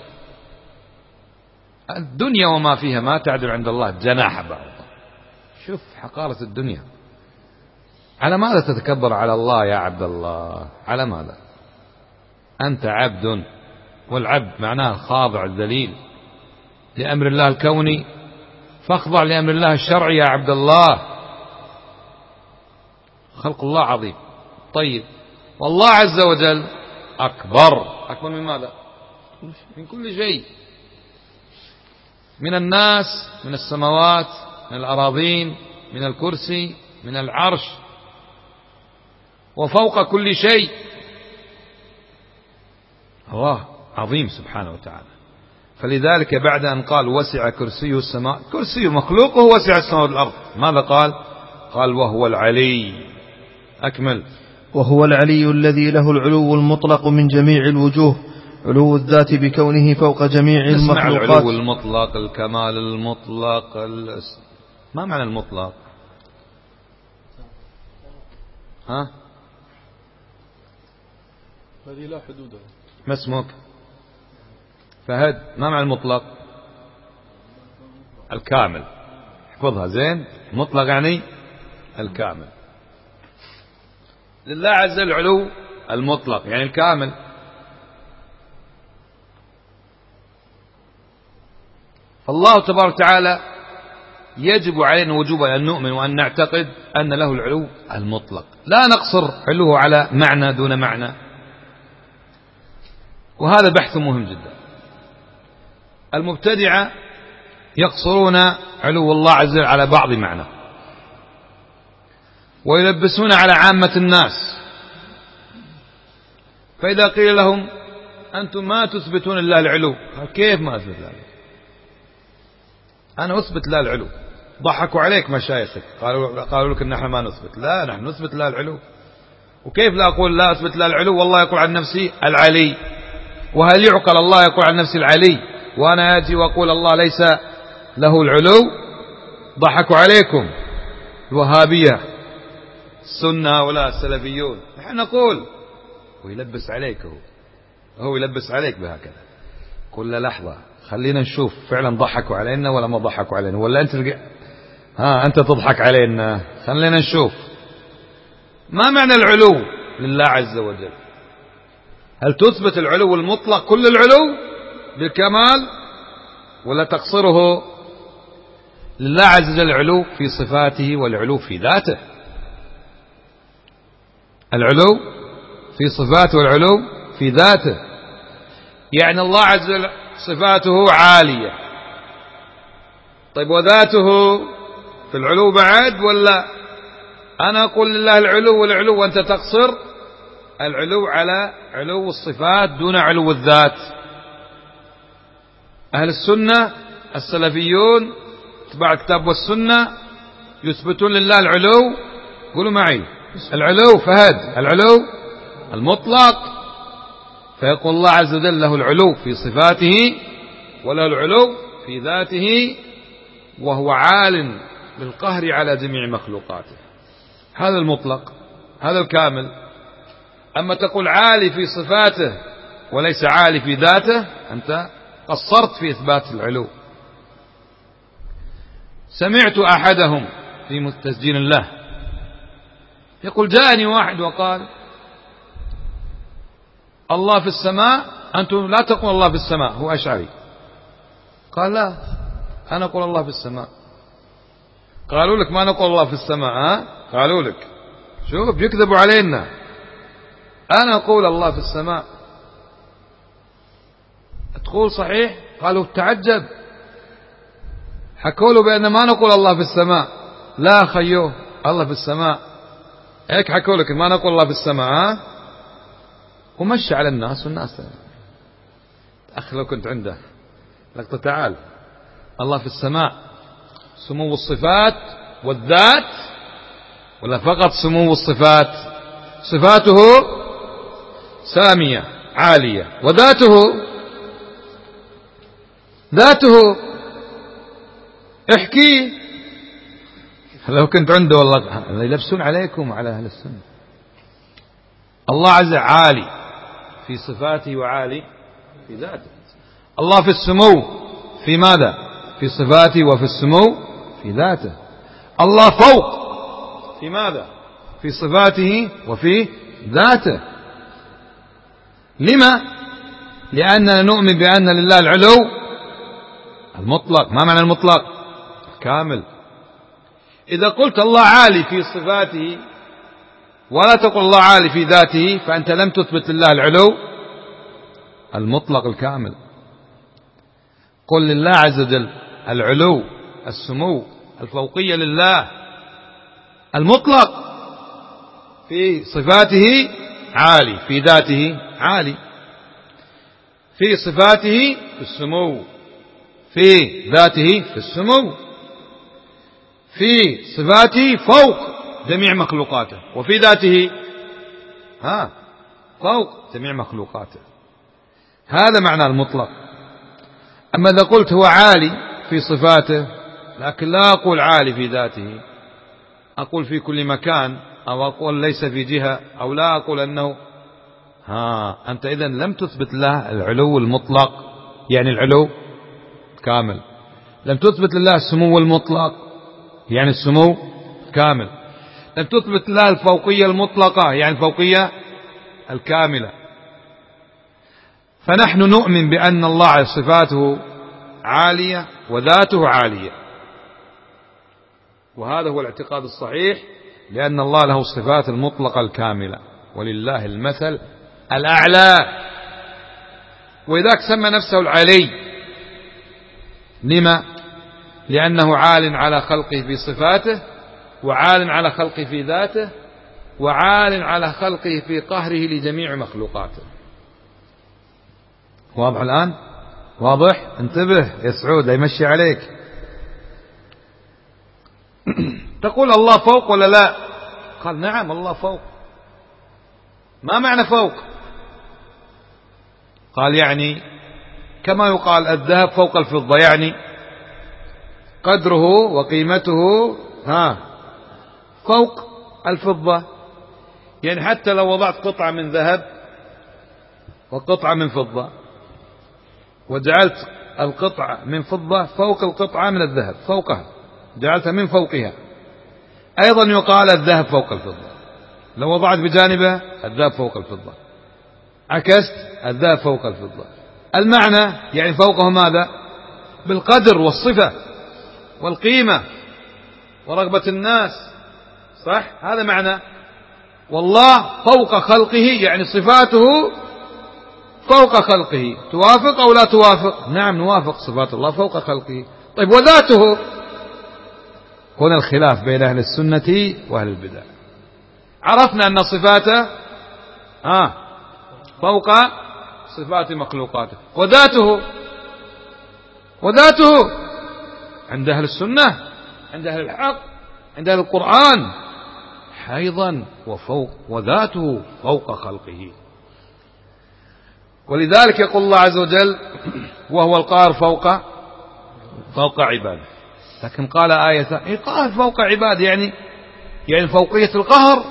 الدنيا وما فيها ما تعدل عند الله جناح بعوضة. شوف حقارة الدنيا. على ماذا تتكبر على الله يا عبد الله؟ على ماذا؟ أنت عبد، والعبد معناه الخاضع الذليل لأمر الله الكوني، فاخضع لأمر الله الشرعي يا عبد الله. خلق الله عظيم. طيب، والله عز وجل أكبر. أكبر من ماذا؟ من كل شيء، من الناس، من السماوات، من الأراضين، من الكرسي، من العرش، وفوق كل شيء. الله عظيم سبحانه وتعالى. فلذلك بعد أن قال وسع كرسيه السماء، كرسي مخلوقه وسع السماء والأرض، ماذا قال؟ قال وهو العلي. أكمل. وهو العلي الذي له العلو المطلق من جميع الوجوه، علو الذات بكونه فوق جميع المخلوقات. اسمع، العلو المطلق، الكمال المطلق، الاسم. ما معنى المطلق؟ ها؟ هذه لا حدود. ما اسمك؟ فهد. ما معنى المطلق؟ الكامل. احفظها زين. مطلق يعني الكامل. لله عز وجل العلو المطلق يعني الكامل. فالله تبارك وتعالى يجب علينا وجوبا أن نؤمن وأن نعتقد أن له العلو المطلق، لا نقصر علوه على معنى دون معنى. وهذا بحث مهم جدا. المبتدعة يقصرون علو الله عز وجل على بعض معنى، ويلبسون على عامة الناس. فإذا قيل لهم أنتم ما تثبتون لله العلو، كيف ما أثبت له؟ أنا أثبت له العلو. ضحكوا عليك مشايخك، قالوا قالوا لك إن نحن ما نثبت. لا، نحن نثبت له العلو. وكيف لا أقول لا أثبت له العلو والله يقول عن نفسي العلي؟ وهل يعقل الله يقول عن نفسي العلي وأنا أجي وأقول الله ليس له العلو؟ ضحكوا عليكم الوهابية، السنة ولا السلفيون. نحن نقول ويلبس عليك، هو هو يلبس عليك بهكذا. كل لحظة خلينا نشوف فعلا ضحكوا علينا ولا ما ضحكوا علينا، ولا أنت ها أنت تضحك علينا. خلينا نشوف ما معنى العلو لله عز وجل. هل تثبت العلو المطلق كل العلو بالكمال، ولا تقصره؟ لله عز وجل العلو في صفاته والعلو في ذاته. العلو في صفاته والعلو في ذاته. يعني الله عز وجل صفاته عالية، طيب وذاته في العلو بعد؟ ولا أنا أقول لله العلو والعلو وأنت تقصر العلو على علو الصفات دون علو الذات؟ أهل السنة السلفيون اتباع الكتاب والسنة يثبتون لله العلو. قولوا معي العلو. فهد العلو المطلق. فيقول الله عز وجل له العلو في صفاته وله العلو في ذاته، وهو عال بالقهر على جميع مخلوقاته. هذا المطلق، هذا الكامل. أما تقول عالي في صفاته وليس عالي في ذاته، أنت قصرت في إثبات العلو. سمعت أحدهم في تسجيل له يقول جاءني واحد وقال الله في السماء، أنتم لا تقول الله في السماء، هو أشعري. قال لا، أنا أقول الله في السماء. قالوا لك ما نقول الله في السماء؟ ها؟ قالوا لك شوف بيكذبوا علينا. أنا أقول الله في السماء. تقول صحيح؟ قالوا تعجب، حكوا له بأن ما نقول الله في السماء. لا خيوه، الله في السماء. هيك حكوا لك ما نقول الله في السماء. ها؟ ومشي على الناس، والناس أخي لو كنت عنده لقطة تعال الله في السماء سمو الصفات والذات، ولا فقط سمو الصفات؟ صفاته سامية عالية، وذاته ذاته احكي لو كنت عنده والله يلبسون عليكم على أهل السنة. الله عز عالي في صفاته وعالي في ذاته. الله في السمو في ماذا؟ في صفاته وفي السمو في ذاته. الله فوق في ماذا؟ في صفاته وفي ذاته. لما؟ لأننا نؤمن بأن لله العلو المطلق. ما معنى المطلق؟ كامل. إذا قلت الله عالي في صفاته ولا تقول الله عالي في ذاته فأنت لم تثبت لله العلو المطلق الكامل. قل لله عز وجل العلو السمو الفوقية لله المطلق في صفاته عالي، في ذاته عالي، في صفاته في السمو، في ذاته في السمو، في صفاته فوق جميع مخلوقاته، وفي ذاته ها فوق جميع مخلوقاته. هذا معنى المطلق. أما إذا قلت هو عالي في صفاته لكن لا أقول عالي في ذاته، أقول في كل مكان، أو أقول ليس في جهة، أو لا أقول أنه ها أنت إذن لم تثبت له العلو المطلق، يعني العلو كامل. لم تثبت لله السمو المطلق، يعني السمو كامل. لم تثبت لله الفوقية المطلقة، يعني الفوقية الكاملة. فنحن نؤمن بأن الله صفاته عالية وذاته عالية، وهذا هو الاعتقاد الصحيح، لأن الله له الصفات المطلقة الكاملة، ولله المثل الأعلى. وإذاك سمى نفسه العلي. لما؟ لأنه عال على خلقه في صفاته، وعال على خلقه في ذاته، وعال على خلقه في قهره لجميع مخلوقاته. واضح الآن؟ واضح؟ انتبه يا سعود لا يمشي عليك. تقول الله فوق ولا لا؟ قال نعم الله فوق. ما معنى فوق؟ قال يعني كما يقال الذهب فوق الفضة، يعني قدره وقيمته ها فوق الفضة. يعني حتى لو وضعت قطعة من ذهب وقطعة من فضة وجعلت القطعة من فضة فوق القطعة من الذهب، فوقها جعلتها من فوقها، أيضا يقال الذهب فوق الفضة. لو وضعت بجانبه الذهب فوق الفضة، عكست الذهب فوق الفضة. المعنى يعني فوقه ماذا؟ بالقدر والصفة والقيمة ورغبة الناس، صح؟ هذا معنى. والله فوق خلقه، يعني صفاته فوق خلقه. توافق أو لا توافق؟ نعم نوافق، صفات الله فوق خلقه. طيب وذاته؟ هنا الخلاف بين أهل السنة وأهل البدع. عرفنا أن صفاته آه فوق صفات مخلوقاته. وذاته وذاته عند أهل السنة، عند أهل الحق، عند أهل القرآن أيضا وفوق، وذاته فوق خلقه. ولذلك يقول الله عز وجل وهو القاهر فوق فوق عباده. لكن قال آية قاهر فوق عباده، يعني يعني فوقية القهر،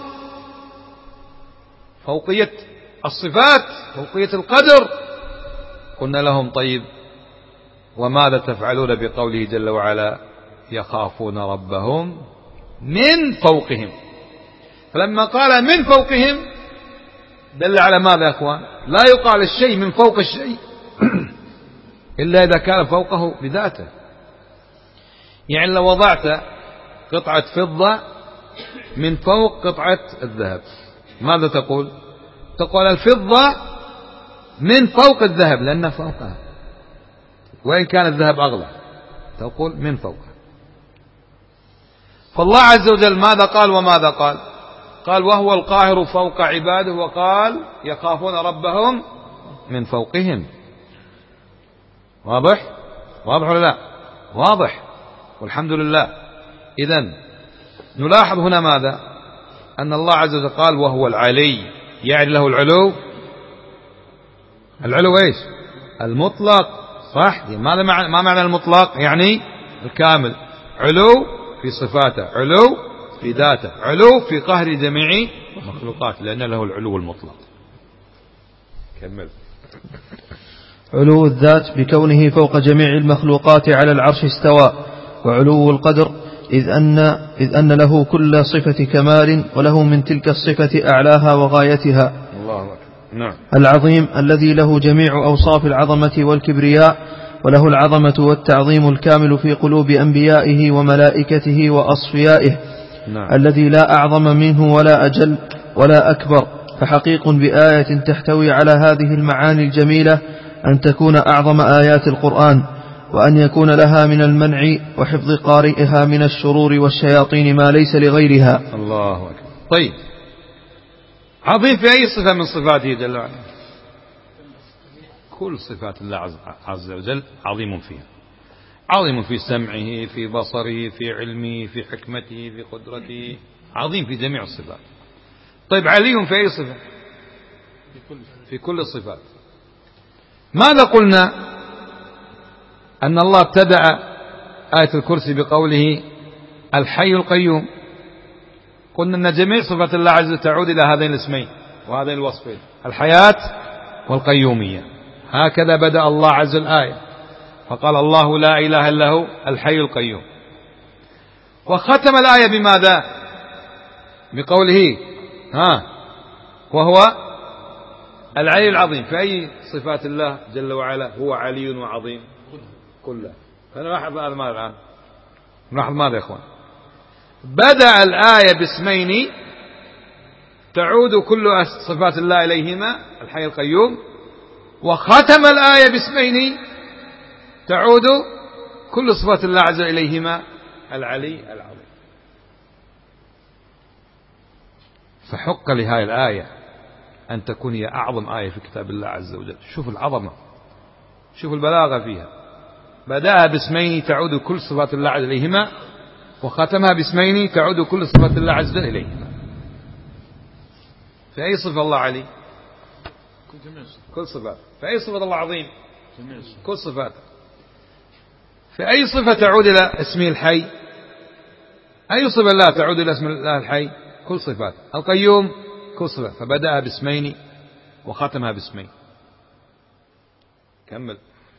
فوقية الصفات، فوقية القدر. قلنا لهم طيب وماذا تفعلون بقوله جل وعلا يخافون ربهم من فوقهم؟ فلما قال من فوقهم دل على ماذا يا أخوان؟ لا يقال الشيء من فوق الشيء إلا إذا كان فوقه بذاته. يعني لو وضعت قطعة فضة من فوق قطعة الذهب ماذا تقول؟ تقول الفضة من فوق الذهب لأنها فوقها، وإن كان الذهب أغلى تقول من فوقها. فالله عز وجل ماذا قال وماذا قال؟ قال وهو القاهر فوق عباده، وقال يخافون ربهم من فوقهم. واضح؟ واضح ولا لا؟ واضح والحمد لله. إذن نلاحظ هنا ماذا؟ أن الله عز وجل قال وهو العلي، يعني له العلو. العلو إيش؟ المطلق، صح؟ ماذا معنى ما معنى المطلق؟ يعني الكامل. علو في صفاته، علو في ذاته، علو في قهر جميع مخلوقات، لأن له العلو المطلق. كمل. علو الذات بكونه فوق جميع المخلوقات على العرش استوى. وعلو القدر إذ أن, إذ أن له كل صفة كمال، وله من تلك الصفة أعلاها وغايتها. الله أكبر. نعم. العظيم الذي له جميع أوصاف العظمة والكبرياء، وله العظمة والتعظيم الكامل في قلوب أنبيائه وملائكته وأصفيائه. نعم. الذي لا أعظم منه ولا أجل ولا أكبر. فحقيق بآية تحتوي على هذه المعاني الجميلة أن تكون أعظم آيات القرآن، وأن يكون لها من المنع وحفظ قارئها من الشرور والشياطين ما ليس لغيرها. الله أكبر. طيب، عظيم في أي صفة من صفاته جل وعلا؟ كل صفات الله عز وجل عظيم فيها. عظيم في سمعه، في بصره، في علمه، في حكمته، في قدرته، عظيم في جميع الصفات. طيب، علي في أي صفة؟ في كل الصفات. ماذا قلنا؟ أن الله ابتدأ آية الكرسي بقوله الحي القيوم. قلنا أن جميع صفات الله عز وجل تعود إلى هذين الاسمين وهذين الوصفين، الحياة والقيومية. هكذا بدأ الله عز وجل الآية، فقال الله لا إله إلا هو الحي القيوم. وختم الآية بماذا؟ بقوله ها وهو العلي العظيم. في أي صفات الله جل وعلا هو علي وعظيم؟ كلها. فنلاحظ هذا ماذا الآن؟ نلاحظ ماذا يا إخوان؟ بدأ الآية باسمين تعود كل صفات الله إليهما الحي القيوم، وختم الآية باسمين تعود كل صفات الله عز وجل إليهما العلي العظيم. فحق لهذه الآية أن تكون هي أعظم آية في كتاب الله عز وجل. شوف العظمة، شوف البلاغة فيها. بدأها باسمين تعود كل صفات الله عز وجل إليهما، وختمها باسمين تعود كل صفات الله عز وجل إليهما. في أي صفة الله علي؟ كل صفات. في أي صفة الله عظيم؟ كل صفات. في أي صفة تعود إلى اسمه الحي؟ أي صفة لا تعود إلى اسم الله الحي؟ كل صفات. القيوم كل صفة. فبدأ باسمين وختمها باسمين. كمل.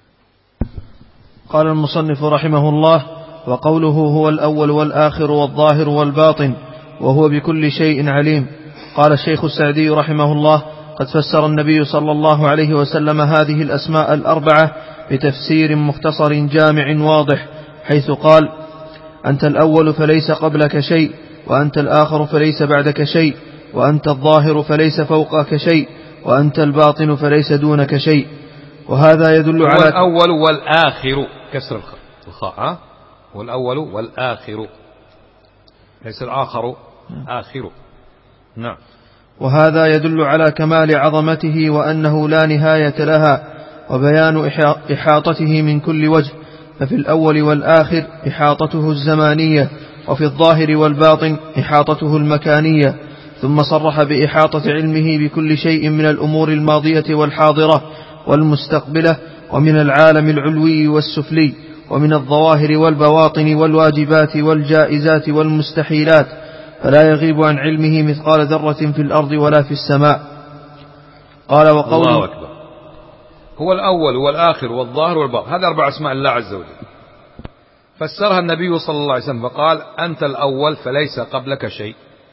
قال المصنف رحمه الله: وقوله هو الأول والآخر والظاهر والباطن وهو بكل شيء عليم. قال الشيخ السعدي رحمه الله: قد فسر النبي صلى الله عليه وسلم هذه الأسماء الأربعة بتفسير مختصر جامع واضح، حيث قال: أنت الأول فليس قبلك شيء، وأنت الآخر فليس بعدك شيء، وأنت الظاهر فليس فوقك شيء، وأنت الباطن فليس دونك شيء. وهذا يدل على الأول والآخر، كسر الخاء، هو الأول والآخر، ليس الآخر آخر. نعم. وهذا يدل على كمال عظمته وأنه لا نهاية لها، وبيان إحاطته من كل وجه. ففي الأول والآخر إحاطته الزمانية، وفي الظاهر والباطن إحاطته المكانية. ثم صرح بإحاطة علمه بكل شيء من الأمور الماضية والحاضرة والمستقبلة، ومن العالم العلوي والسفلي، ومن الظواهر والبواطن والواجبات والجائزات والمستحيلات، فلا يغيب عن علمه مثقال ذرة في الأرض ولا في السماء. قال: وقوله الله أكبر. هو الأول والآخر والظاهر والباطن، هذا أربع أسماء الله عز وجل. فسرها النبي صلى الله عليه وسلم فقال: أنت الأول فليس قبلك شيء،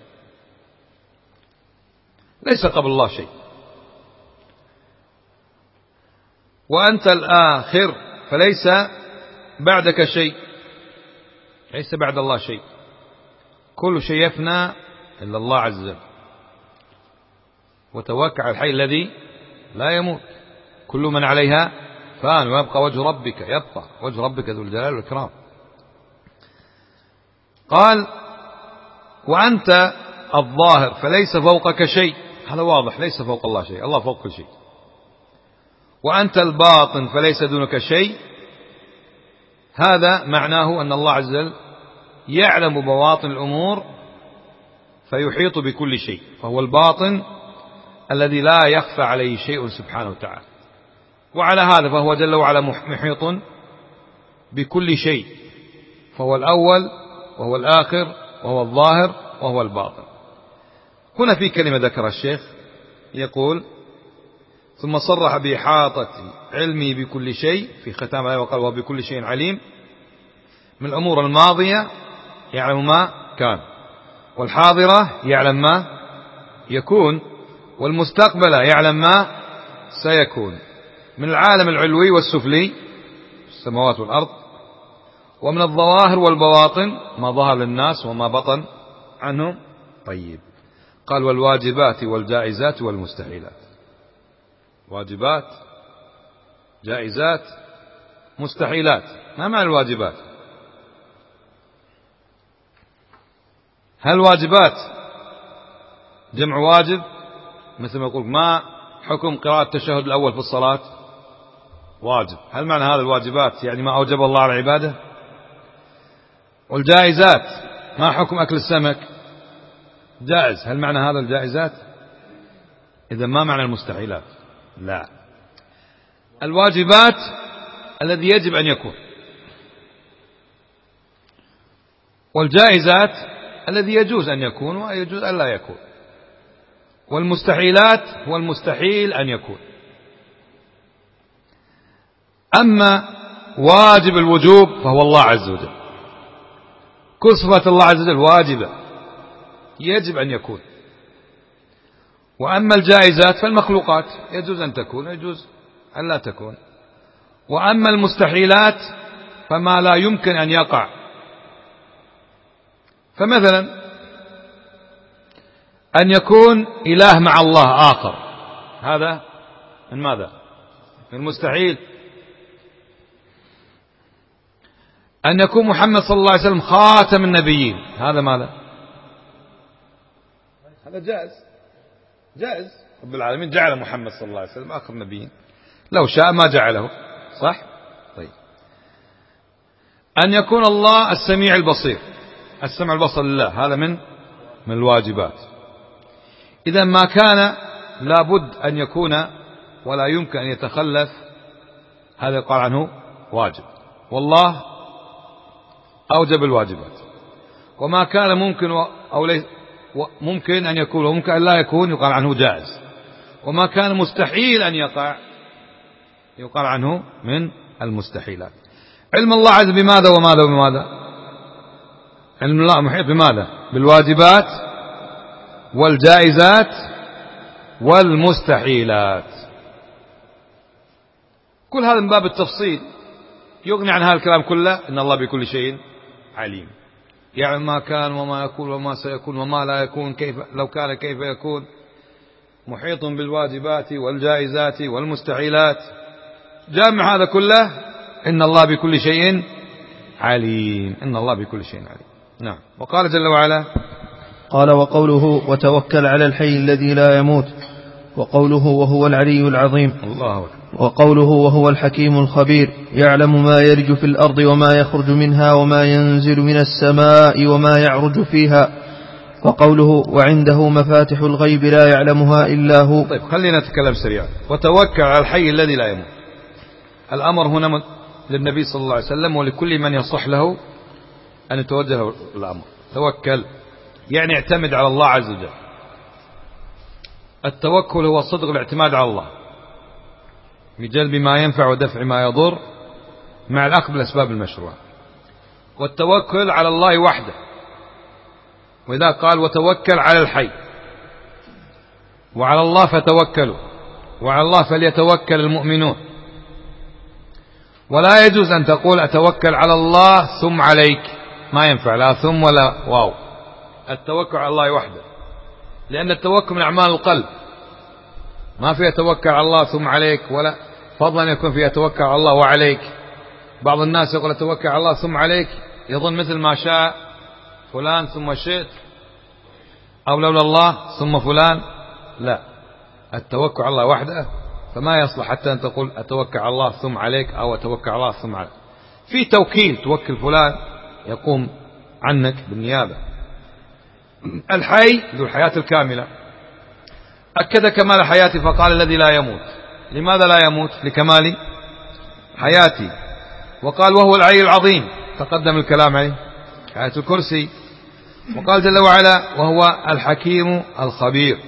ليس قبل الله شيء. وأنت الآخر فليس بعدك شيء، ليس بعد الله شيء. كل شيء يفنى إلا الله عز وجل. وتوكل على الحي الذي لا يموت، كل من عليها فان، ويبقى وجه ربك، يبقى وجه ربك ذو الجلال والإكرام. قال: وأنت الظاهر فليس فوقك شيء، هذا واضح، ليس فوق الله شيء، الله فوق كل شيء. وأنت الباطن فليس دونك شيء، هذا معناه أن الله عز وجل يعلم بواطن الأمور فيحيط بكل شيء، فهو الباطن الذي لا يخفى عليه شيء سبحانه وتعالى. وعلى هذا فهو جل وعلا محيط بكل شيء، فهو الأول وهو الآخر وهو الظاهر وهو الباطن. هنا في كلمة ذكر الشيخ يقول: ثم صرح بإحاطة علمي بكل شيء في ختام الآية وقال: وبكل شيء عليم. من الأمور الماضية يعلم ما كان، والحاضرة يعلم ما يكون، والمستقبلة يعلم ما سيكون، من العالم العلوي والسفلي السماوات والأرض، ومن الظواهر والبواطن ما ظهر للناس وما بطن عنهم. طيب، قال: والواجبات والجائزات والمستحيلات. واجبات، جائزات، مستحيلات. ما معنى الواجبات؟ هل واجبات جمع واجب، مثل ما يقول ما حكم قراءة التشهد الأول في الصلاة؟ واجب. هل معنى هذا الواجبات يعني ما أوجب الله على عباده؟ والجائزات ما حكم أكل السمك؟ جائز. هل معنى هذا الجائزات؟ إذا ما معنى المستحيلات؟ لا، الواجبات الذي يجب أن يكون، والجائزات الذي يجوز أن يكون ويجوز أن لا يكون، والمستحيلات هو المستحيل أن يكون. أما واجب الوجوب فهو الله عز وجل، كل صفات الله عز وجل واجبة يجب أن يكون. وأما الجائزات فالمخلوقات يجوز أن تكون ويجوز أن لا تكون. وأما المستحيلات فما لا يمكن أن يقع. فمثلا أن يكون إله مع الله آخر، هذا من ماذا؟ من المستحيل. أن يكون محمد صلى الله عليه وسلم خاتم النبيين، هذا ماذا؟ هذا جائز، جائز. رب العالمين جعل محمد صلى الله عليه وسلم آخر النبيين، لو شاء ما جعله، صح؟ طيب. أن يكون الله السميع البصير، السمع البصر لله، هذا من من الواجبات. إذا ما كان لابد أن يكون ولا يمكن أن يتخلف، هذا يقال عنه واجب، والله أوجب الواجبات. وما كان ممكن أو ليس ممكن أن يكون وممكن أن لا يكون يقال عنه جائز. وما كان مستحيل أن يقع يقال عنه من المستحيلات. علم الله عز بماذا وماذا وماذا؟ علم الله محيط بماذا؟ بالواجبات والجائزات والمستحيلات. كل هذا من باب التفصيل، يغني عن هذا الكلام كله إن الله بكل شيء عليم، يعلم ما كان وما يكون وما سيكون وما لا يكون، كيف لو كان كيف يكون، محيط بالواجبات والجائزات والمستحيلات. جامع هذا كله إن الله بكل شيء عليم، إن الله بكل شيء عليم. نعم. وقال جل وعلا: قال: وقوله: وتوكل على الحي الذي لا يموت، وقوله: وهو العلي العظيم، الله أكبر، وقوله: وهو الحكيم الخبير، يعلم ما يلج في الأرض وما يخرج منها وما ينزل من السماء وما يعرج فيها، وقوله: وعنده مفاتح الغيب لا يعلمها إلا هو. طيب، خلينا نتكلم سريعا. وتوكل على الحي الذي لا يموت، الأمر هنا للنبي صلى الله عليه وسلم ولكل من يصح له أن يتوجه الأمر. توكل يعني اعتمد على الله عز وجل. التوكل هو صدق الاعتماد على الله بجلب ما ينفع ودفع ما يضر مع الأخذ بالأسباب المشروعة. والتوكل على الله وحده، وإذا قال: وتوكل على الحي، وعلى الله فتوكلوا، وعلى الله فليتوكل المؤمنون. ولا يجوز أن تقول أتوكل على الله ثم عليك، ما ينفع، لا ثم ولا واو. التوكل على الله وحده، لأن التوكل من أعمال القلب، ما في أتوكل على الله ثم عليك، ولا فضلا يكون في أتوكل على الله وعليك. بعض الناس يقول أتوكل على الله ثم عليك، يظن مثل ما شاء فلان ثم شئت، أو لولا الله ثم فلان. لا، التوكل على الله وحده، فما يصلح حتى أن تقول أتوكل على الله ثم عليك أو أتوكل على الله ثم عليك. في توكيل، توكل فلان يقوم عنك بالنيابة. الحي ذو الحياة الكاملة، أكد كمال حياتي فقال: الذي لا يموت. لماذا لا يموت؟ لكمال حياتي. وقال: وهو العلي العظيم، تقدم الكلام عليه. آية الكرسي. وقال جل وعلا وهو الحكيم الخبير.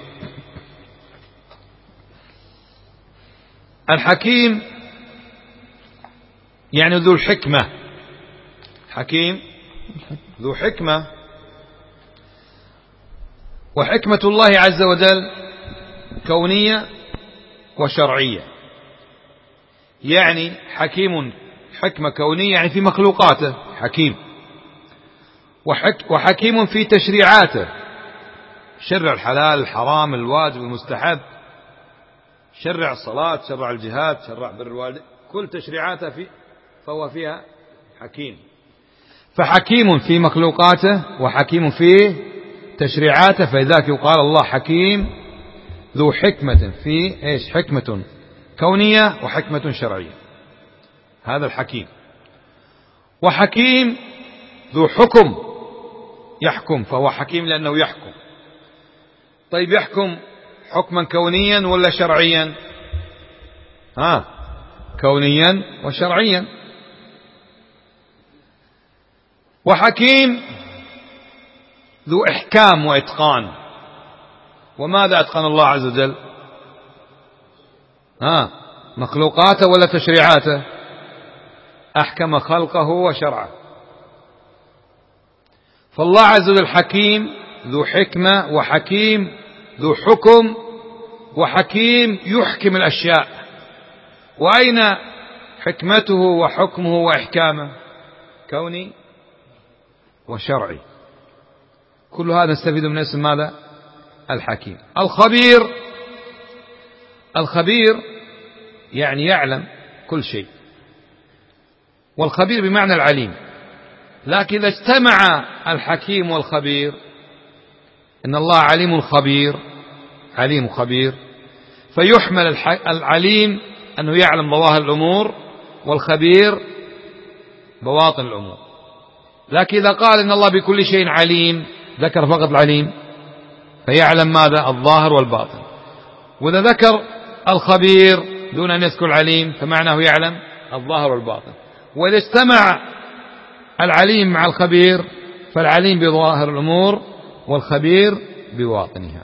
الحكيم يعني ذو الحكمة، حكيم ذو حكمة. وحكمة الله عز وجل كونية وشرعية. يعني حكيم حكمة كونية يعني في مخلوقاته حكيم، وحكيم في تشريعاته، شرع الحلال الحرام الواجب المستحب، شرع الصلاة، شرع الجهاد، شرع بر الوالدين، كل تشريعاته في فهو فيها حكيم. فحكيم في مخلوقاته وحكيم في تشريعاته، فلذلك يقال الله حكيم ذو حكمة في إيش؟ حكمة كونية وحكمة شرعية، هذا الحكيم. وحكيم ذو حكم، يحكم، فهو حكيم لأنه يحكم. طيب يحكم حكما كونيا ولا شرعيا؟ ها كونيا وشرعيا. وحكيم ذو إحكام وإتقان. وماذا أتقن الله عز وجل؟ ها مخلوقاته ولا تشريعاته؟ أحكم خلقه وشرعه. فالله عز وجل حكيم ذو حكمة، وحكيم ذو حكم، وحكيم يحكم الأشياء. وأين حكمته وحكمه وإحكامه؟ كوني وشرعي. كل هذا نستفيد من اسم ماذا؟ الحكيم. الخبير، الخبير يعني يعلم كل شيء، والخبير بمعنى العليم. لكن إذا اجتمع الحكيم والخبير، إن الله عليم خبير، عليم خبير، فيحمل العليم أنه يعلم ظواهر الأمور، والخبير بواطن الأمور. لكن إذا قال إن الله بكل شيء عليم، ذكر فقط العليم، فيعلم ماذا؟ الظاهر والباطن. وإذا ذكر الخبير دون أن يذكر العليم، فمعناه يعلم الظاهر والباطن. وإذا اجتمع العليم مع الخبير، فالعليم بظواهر الأمور والخبير بواطنها.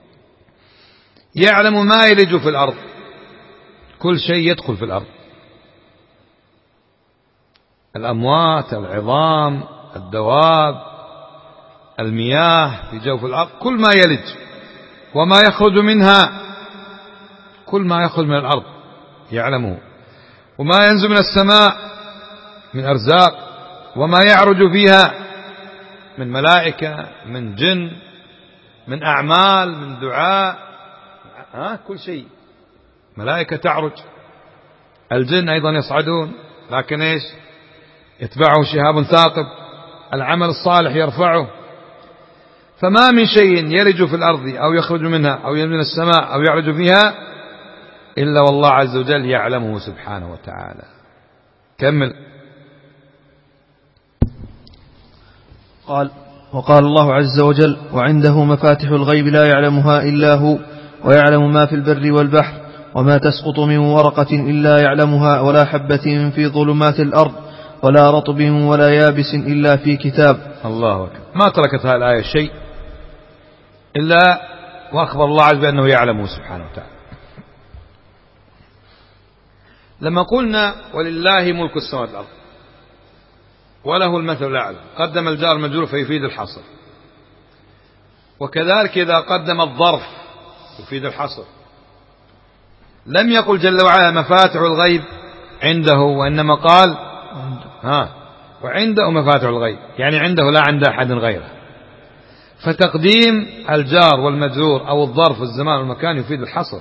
يعلم ما يلج في الأرض، كل شيء يدخل في الأرض، الأموات، العظام، الدواب، المياه في جوف الأرض، كل ما يلج. وما يخرج منها، كل ما يخرج من الأرض يعلمه. وما ينزل من السماء من أرزاق، وما يعرج فيها من ملائكة، من جن، من أعمال، من دعاء، ها كل شيء. ملائكة تعرج، الجن أيضا يصعدون، لكن إيش؟ يتبعه شهاب ثاقب، العمل الصالح يرفعه. فما من شيء يلج في الأرض أو يخرج منها أو ينزل من السماء أو يعرج فيها إلا والله عز وجل يعلمه سبحانه وتعالى. كمل. قال وقال الله عز وجل وعنده مفاتح الغيب لا يعلمها إلا هو ويعلم ما في البر والبحر وما تسقط من ورقة إلا يعلمها ولا حبة في ظلمات الأرض ولا رطب ولا يابس إلا في كتاب. الله أكبر. ما تركت هذه الآية شيء إلا وأخبر الله عز وجل بأنه يعلمه سبحانه وتعالى. لما قلنا ولله ملك السماوات والأرض وله المثل الأعلى، قدم الجار المجرور فيفيد الحصر. وكذلك إذا قدم الظرف يفيد الحصر. لم يقل جل وعلا مفاتح الغيب عنده، وإنما قال ها وعنده مفاتح الغيب، يعني عنده لا عند أحد غيره. فتقديم الجار والمجرور أو الظرف الزمان والمكان يفيد الحصر.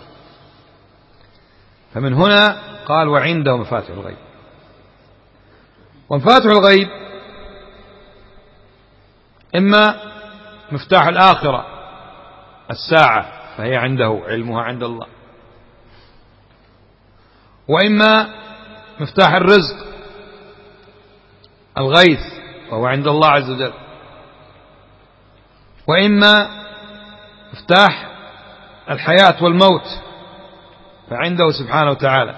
فمن هنا قال وعنده مفاتح الغيب. ومفاتح الغيب إما مفتاح الآخرة الساعة فهي عنده، علمها عند الله. وإما مفتاح الرزق الغيث وهو عند الله عز وجل. وإما مفتاح الحياة والموت فعنده سبحانه وتعالى.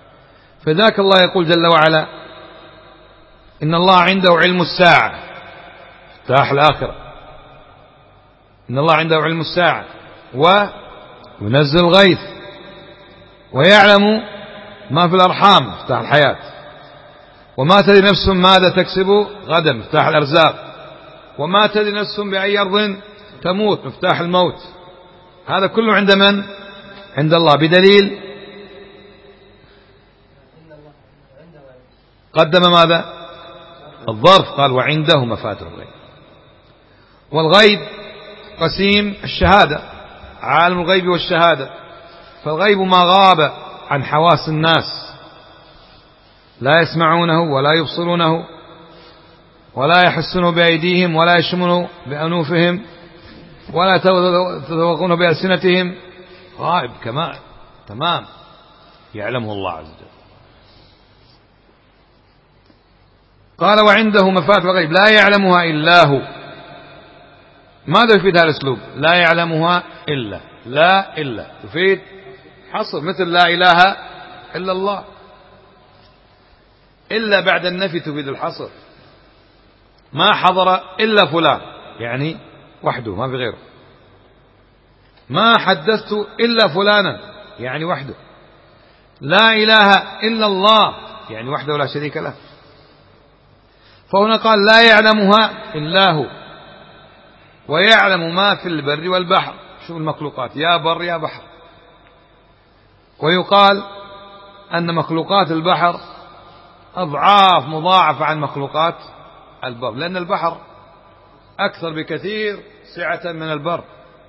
فذاك الله يقول جل وعلا إن الله عنده علم الساعة مفتاح الآخرة. إن الله عنده علم الساعة وينزل الغيث ويعلم ما في الأرحام، مفتاح الحياة. وما تدري نفس ماذا تكسب غدا، مفتاح الأرزاق. وما تدري نفس بأي أرض تموت، مفتاح الموت. هذا كله عند من؟ عند الله، بدليل قدم ماذا؟ الظرف، قال وعنده مفاتح الغيب. والغيب قسيم الشهادة، عالم الغيب والشهادة. فالغيب ما غاب عن حواس الناس، لا يسمعونه ولا يبصرونه ولا يحسونه بأيديهم ولا يشمونه بأنوفهم ولا يتذوقونه بألسنتهم، غائب كما تمام يعلمه الله عز وجل. قال وعنده مفاتح الغيب لا يعلمها إلا هو. ماذا يفيد هذا الأسلوب؟ لا يعلمها إلا، لا إلا يفيد حصر، مثل لا إله إلا الله. إلا بعد النفي تفيد الحصر. ما حضر إلا فلان، يعني وحده ما في غيره. ما حدثت إلا فلانا، يعني وحده. لا إله إلا الله، يعني وحده لا شريك له. فهنا قال لا يعلمها إلا هو، ويعلم ما في البر والبحر. شوف المخلوقات، يا بر يا بحر. ويقال أن مخلوقات البحر أضعاف مضاعفة عن مخلوقات البر، لأن البحر أكثر بكثير سعة من البر،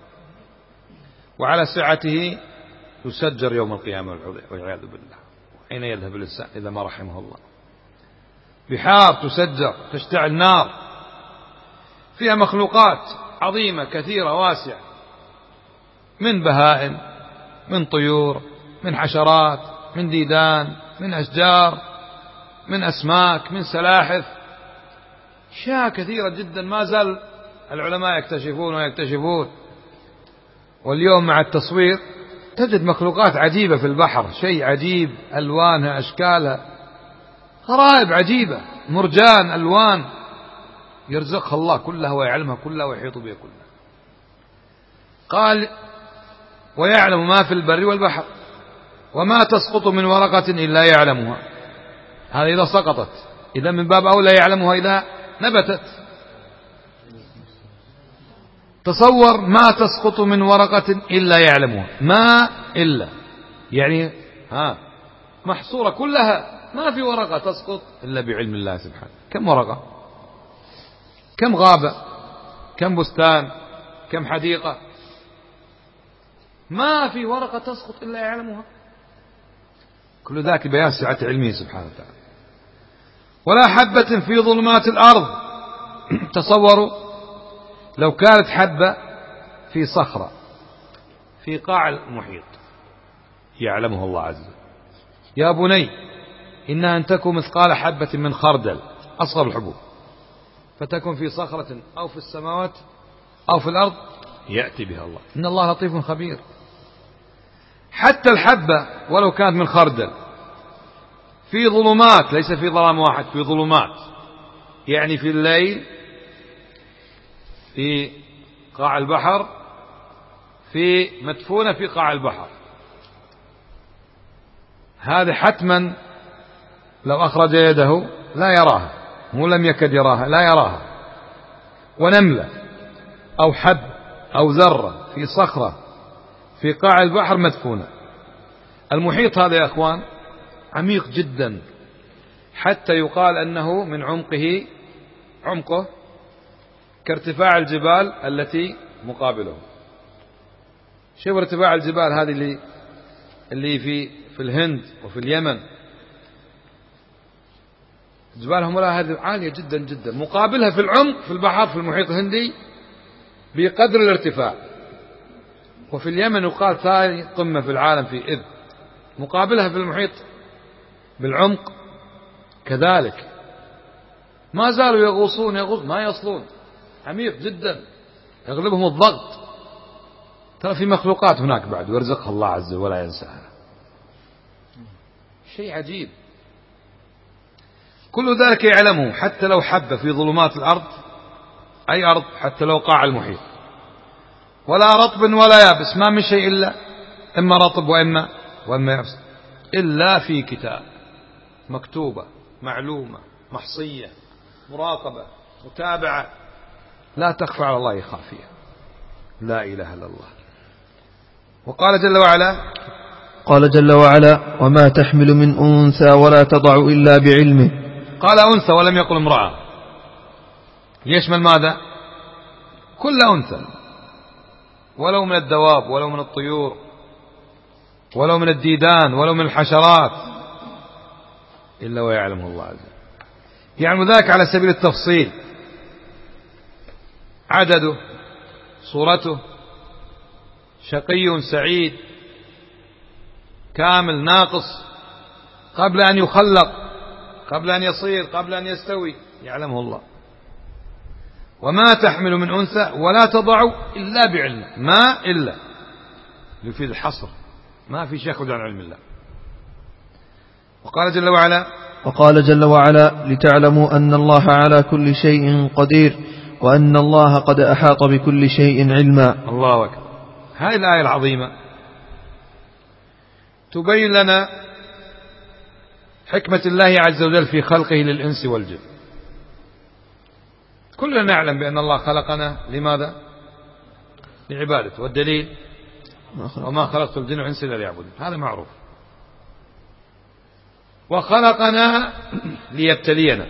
وعلى سعته يسجر يوم القيامة والعياذ بالله. حين يذهب الإنسان إذا ما رحمه الله. بحار تسجر تشتعل نار، فيها مخلوقات عظيمة كثيرة واسعة، من بهائم، من طيور، من حشرات، من ديدان، من أشجار، من أسماك، من سلاحف، أشياء كثيرة جدا ما زال العلماء يكتشفون ويكتشفون. واليوم مع التصوير تجد مخلوقات عجيبة في البحر، شيء عجيب، ألوانها أشكالها غرائب عجيبة، مرجان ألوان يرزقها الله كلها ويعلمها كلها ويحيط بها كلها. قال ويعلم ما في البر والبحر وما تسقط من ورقة إلا يعلمها. هذا إذا سقطت، إذا من باب أولى يعلمها إذا نبتت. تصور ما تسقط من ورقة إلا يعلمها، ما إلا يعني ها محصورة كلها، ما في ورقة تسقط إلا بعلم الله سبحانه. كم ورقة، كم غابة، كم بستان، كم حديقة، ما في ورقة تسقط إلا يعلمها. كل ذلك بيان سعة علمه سبحانه وتعالى. ولا حبة في ظلمات الأرض. تصوروا لو كانت حبة في صخرة في قاع المحيط يعلمه الله عز وجل. يا بني إنها أن تكون مثقال حبة من خردل، أصغر الحبوب، فتكون في صخرة أو في السماوات أو في الأرض يأتي بها الله. إن الله لطيف خبير. حتى الحبة ولو كانت من خردل في ظلمات، ليس في ظلام واحد، في ظلمات، يعني في الليل في قاع البحر، في مدفونة في قاع البحر. هذا حتما لو أخرج يده لا يراها، مو لم يكد يراها، لا يراها. ونملة أو حب أو ذرة في صخرة في قاع البحر مدفونة. المحيط هذا يا أخوان عميق جدا، حتى يقال أنه من عمقه عمقه كارتفاع الجبال التي مقابله. شوف ارتفاع الجبال هذه اللي اللي في في الهند وفي اليمن، جبالهم ولا هذه عالية جدا جدا، مقابلها في العمق في البحر في المحيط الهندي بقدر الارتفاع. وفي اليمن يقال ثاني قمة في العالم في إذ، مقابلها في المحيط بالعمق كذلك. ما زالوا يغوصون يغوص ما يصلون، عميق جدا يغلبهم الضغط. ترى في مخلوقات هناك بعد ويرزقها الله عز وجل ولا ينساها، شيء عجيب. كل ذلك يعلمه. حتى لو حب في ظلمات الأرض أي أرض حتى لو قاع المحيط، ولا رطب ولا يابس، ما من شيء إلا إما رطب وإما وإما يابس إلا في كتاب، مكتوبة معلومة محصية مراقبة متابعة، لا تخفى على الله خافية. لا إله إلا الله. وقال جل وعلا قال جل وعلا: وما تحمل من أنثى ولا تضع إلا بعلمه. قال أنثى ولم يقل امرأة، يشمل ماذا؟ كل أنثى، ولو من الدواب ولو من الطيور ولو من الديدان ولو من الحشرات، إلا ويعلمه الله عز وجل. يعني ذاك على سبيل التفصيل، عدده، صورته، شقي سعيد، كامل ناقص، قبل أن يخلق، قبل أن يصير، قبل أن يستوي، يعلمه الله. وما تحمل من أنثى ولا تضع إلا بعلم، ما إلا يفيد الحصر، ما في شيء يخرج عن علم الله. وقال جل وعلا وقال جل وعلا: لتعلموا أن الله على كل شيء قدير وأن الله قد أحاط بكل شيء علما. الله أكبر. هذه الآية العظيمة تبين لنا حكمة الله عز وجل في خلقه للإنس والجن. كلنا نعلم بأن الله خلقنا لماذا؟ لعبادته، والدليل وما خلقت الجن والإنس إلا ليعبدون، هذا معروف. وخلقنا ليبتلينا،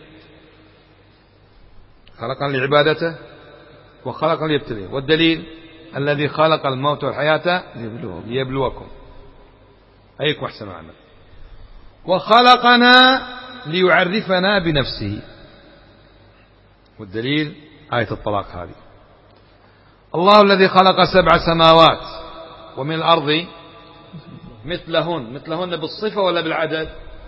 خلقنا لعبادته وخلقنا ليبتلينا، والدليل الذي خلق الموت والحياة ليبلوكم أيكم أحسن عملا. وخلقنا ليعرفنا بنفسه، والدليل آية الطلاق هذه. الله الذي خلق سبع سماوات ومن الأرض مثلهن، مثلهن بالصفة ولا بالعدد؟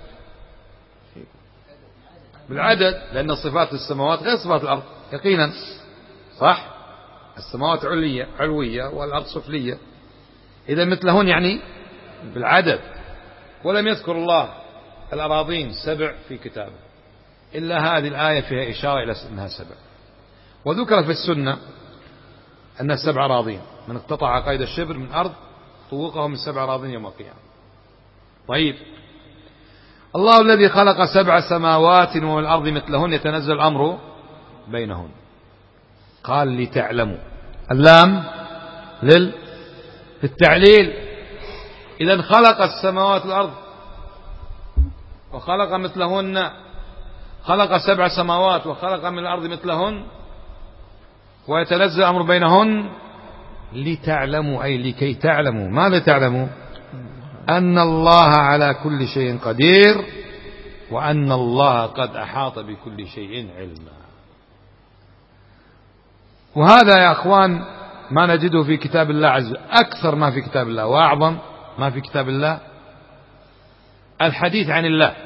بالعدد، لأن صفات السماوات غير صفات الأرض يقينا، صح؟ السماوات علية علوية والأرض سفلية، إذا مثلهن يعني بالعدد. ولم يذكر الله الأراضين سبع في كتابه، إلا هذه الآية فيها إشارة إلى أنها سبع. وذكر في السنة أن السبع أراضين، من اقتطع قيد الشبر من أرض طوقه من سبع أراضين يوم القيامة. طيب، الله الذي خلق سبع سماوات ومن الأرض مثلهن يتنزل الأمر بينهن. قال لتعلموا، اللام للتعليل. إذا خلق السماوات والأرض وخلق مثلهن، خلق سبع سماوات وخلق من الأرض مثلهن ويتنزل الأمر بينهن لتعلموا، أي لكي تعلموا. ماذا تعلموا؟ أن الله على كل شيء قدير وأن الله قد أحاط بكل شيء علما. وهذا يا أخوان ما نجده في كتاب الله عز وجل، أكثر ما في كتاب الله وأعظم ما في كتاب الله الحديث عن الله،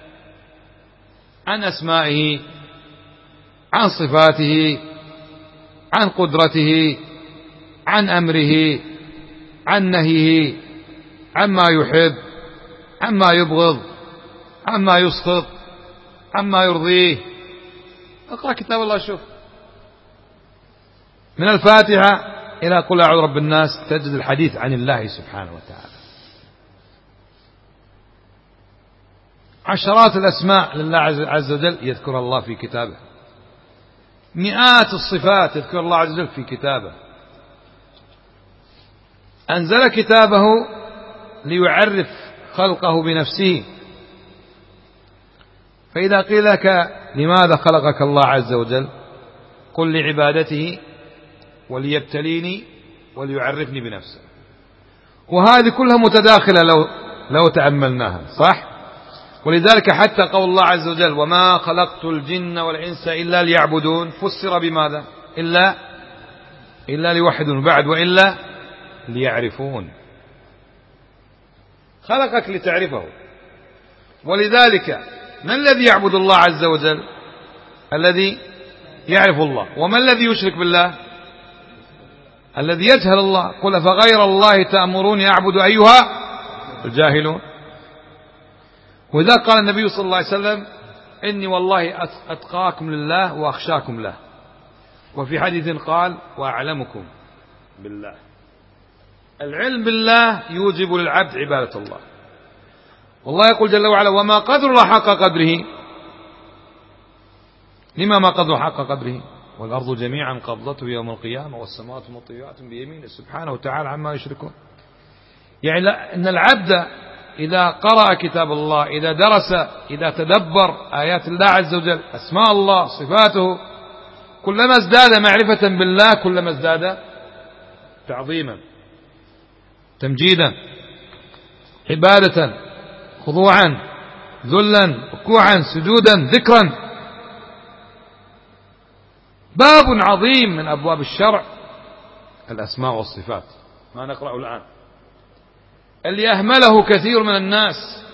عن أسمائه، عن صفاته، عن قدرته، عن أمره، عن نهيه، عما يحب، عما يبغض، عما يسخط، عما يرضيه. اقرأ كتاب الله، شوف من الفاتحة إلى قل أعوذ برب الناس تجد الحديث عن الله سبحانه وتعالى. عشرات الأسماء لله عز وجل يذكر الله في كتابه، مئات الصفات يذكر الله عز وجل في كتابه. أنزل كتابه ليعرف خلقه بنفسه. فإذا قيل لك لماذا خلقك الله عز وجل، قل لعبادته وليبتليني وليعرفني بنفسه. وهذه كلها متداخلة لو لو تأملناها، صح؟ ولذلك حتى قول الله عز وجل وما خلقت الجن والإنس إلا ليعبدون فسر بماذا؟ إلا إلا ليوحدون، بعد وإلا ليعرفون. خلقك لتعرفه. ولذلك من الذي يعبد الله عز وجل؟ الذي يعرف الله. وما الذي يشرك بالله؟ الذي يجهل الله. قل فغير الله تأمروني أعبد أيها الجاهلون. وإذا قال النبي صلى الله عليه وسلم إني والله أتقاكم لله وأخشاكم له، وفي حديث قال وأعلمكم بالله. العلم بالله يوجب للعبد عبادة الله. والله يقول جل وعلا وما قدر الله حق قدره. لما ما قدر حق قدره؟ والأرض جميعا قبضته يوم القيامة والسماوات مطويات بيمينه سبحانه وتعالى عما يشركون. يعني لا إن العبد إذا قرأ كتاب الله، إذا درس، إذا تدبر آيات الله عز وجل، أسماء الله، صفاته، كلما ازداد معرفة بالله كلما ازداد تعظيما، تمجيدا، عبادة، خضوعا، ذلا، ركوعا، سجودا، ذكرا. باب عظيم من أبواب الشرع الأسماء والصفات، ما نقرأه الآن، اللي أهمله كثير من الناس،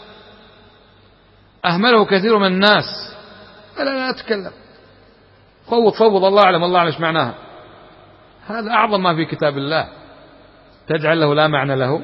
أهمله كثير من الناس. لا لا أتكلم، فوض فوض الله أعلم، الله أعلم إيش معناها. هذا أعظم ما في كتاب الله، تجعل له لا معنى له.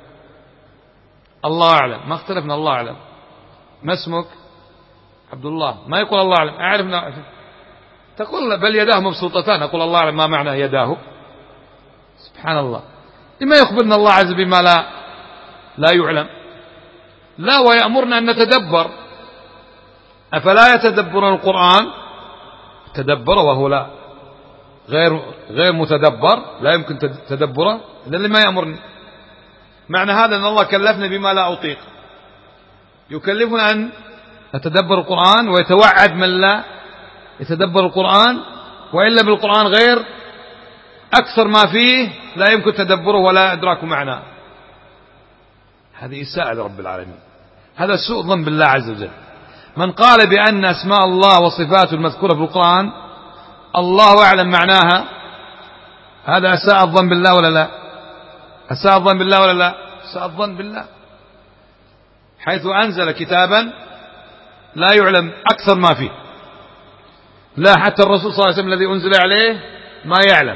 الله أعلم، ما اختلفنا، الله أعلم. ما اسمك؟ عبد الله. ما يقول الله أعلم، أعرف، تقول بل يداه مبسوطتان، أقول الله أعلم ما معنى يداه. سبحان الله، لما يخبرنا الله عز بما لا لا يعلم؟ لا، ويأمرنا أن نتدبر. أفلا يتدبرون القرآن؟ تدبر وهو لا غير غير متدبر، لا يمكن تدبره إلا لما يأمرني. معنى هذا أن الله كلفنا بما لا أطيق، يكلفنا أن نتدبر القرآن، ويتوعد من لا يتدبر القرآن وإلا بالقرآن غير أكثر ما فيه لا يمكن تدبره ولا إدراك معناه. هذه إساءة لرب العالمين، هذا سوء ظن بالله عز وجل. من قال بأن أسماء الله وصفاته المذكورة في القرآن الله أعلم معناها، هذا أساء الظن بالله ولا لا؟ أساء الظن بالله ولا لا؟ أساء الظن بالله، حيث أنزل كتابا لا يعلم أكثر ما فيه. لا حتى الرسول صلى الله عليه وسلم الذي أنزل عليه ما يعلم،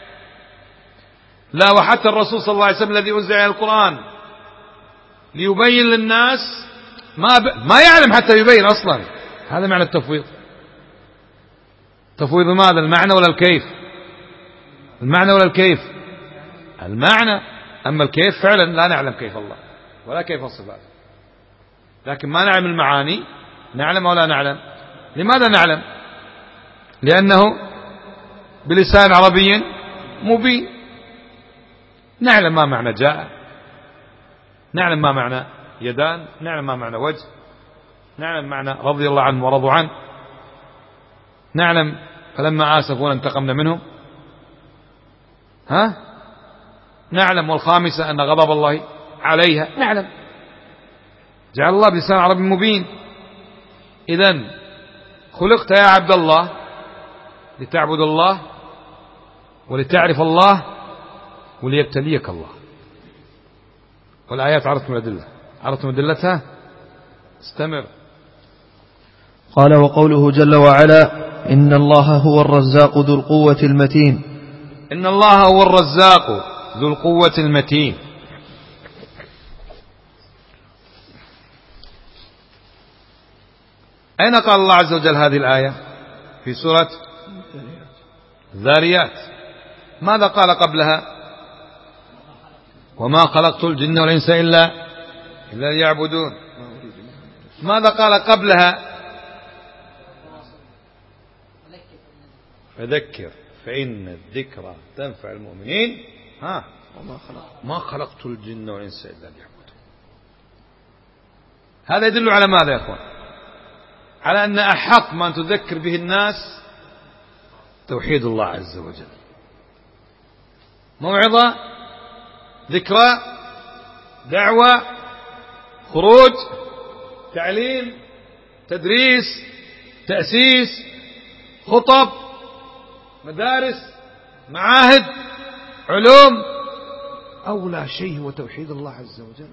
لا وحتى الرسول صلى الله عليه وسلم الذي أنزل عليه القرآن ليبين للناس ما, ب... ما يعلم حتى يبين أصلا. هذا معنى التفويض. تفويض ماذا؟ المعنى ولا الكيف؟ المعنى ولا الكيف؟ المعنى. أما الكيف فعلا لا نعلم كيف الله ولا كيف الصفات، لكن ما نعلم المعاني. نعلم ولا نعلم؟ لماذا نعلم؟ لأنه بلسان عربي مبين. نعلم ما معنى جاء، نعلم ما معنى يدان، نعلم ما معنى وجه، نعلم معنى رضي الله عنه ورضوا عنه، نعلم فلما آسفونا انتقمنا منهم. ها؟ نعلم. والخامسة أن غضب الله عليها، نعلم. جعل الله بلسان عربي مبين. إذن خلقت يا عبد الله لتعبد الله ولتعرف الله وليبتليك الله. والآيات عرفتم الأدلة، عرفتم أدلتها، استمر. قال وقوله جل وعلا إن الله هو الرزاق ذو القوة المتين. إن الله هو الرزاق ذو القوة المتين. أين قال الله عز وجل هذه الآية؟ في سورة الذاريات. ماذا قال قبلها؟ وما خلقت الجن والإنس إلا إلا ليعبدون. ماذا قال قبلها؟ فذكر فإن الذكرى تنفع المؤمنين. ها؟ ما خلقت الجن والإنس إلا ليعبدون. هذا يدل على ماذا يا أخوان؟ على أن أحق ما تذكر به الناس توحيد الله عز وجل. موعظة، ذكرى، دعوة، خروج، تعليم، تدريس، تأسيس، خطب، مدارس، معاهد، علوم. أولى شيء هو توحيد الله عز وجل.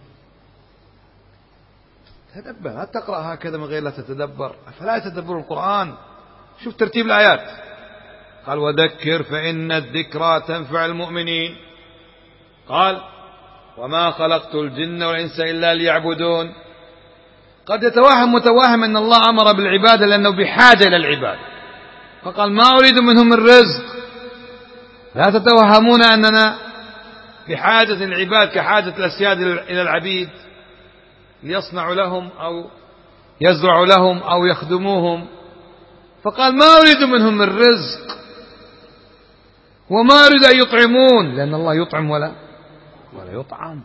تدبر، لا تقرأ هكذا من غير لا تتدبر. فلا يتدبر القرآن. شوف ترتيب الآيات، قال وذكر فإن الذكرى تنفع المؤمنين. قال وما خلقت الجن والإنس إلا ليعبدون. قد يتوهم متوهم أن الله أمر بالعبادة لأنه بحاجة إلى العبادة. فقال ما أريد منهم الرزق. لا تتوهمون أننا بحاجة العباد كحاجة الأسياد إلى العبيد ليصنعوا لهم أو يزرعوا لهم أو يخدموهم. فقال ما أريد منهم الرزق وما أريد أن يطعمون، لأن الله يطعم ولا ولا يطعم.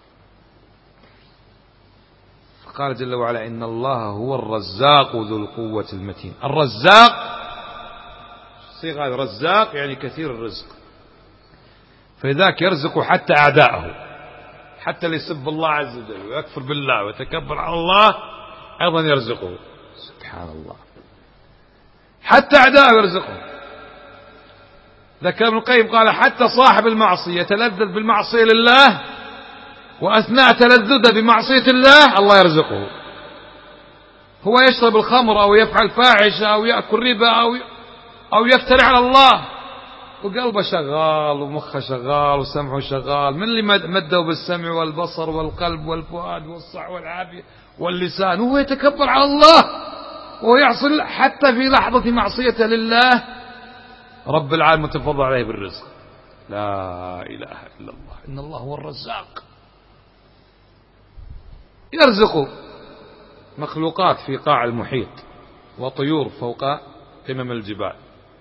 فقال جل وعلا إن الله هو الرزاق ذو القوة المتين. الرزاق صيغة رزاق يعني كثير الرزق، فلذلك يرزق حتى أعداءه، حتى اللي يسب الله عز وجل ويكفر بالله ويتكبر على الله أيضا يرزقه. سبحان الله، حتى أعداءه يرزقه. ذكر ابن القيم قال حتى صاحب المعصية يتلذذ بالمعصية لله، وأثناء تلذذه بمعصية الله الله يرزقه. هو يشرب الخمر أو يفعل فاحشة أو يأكل ربا أو أو يفتري على الله وقلبه شغال ومخه شغال وسمعه شغال. من اللي مده بالسمع والبصر والقلب والفؤاد والصح والعافية واللسان وهو يتكبر على الله وهو يعصي حتى في لحظة معصيته لله رب العالمين متفضل عليه بالرزق. لا إله إلا الله. إن الله هو الرزاق، يرزق مخلوقات في قاع المحيط وطيور فوق قمم الجبال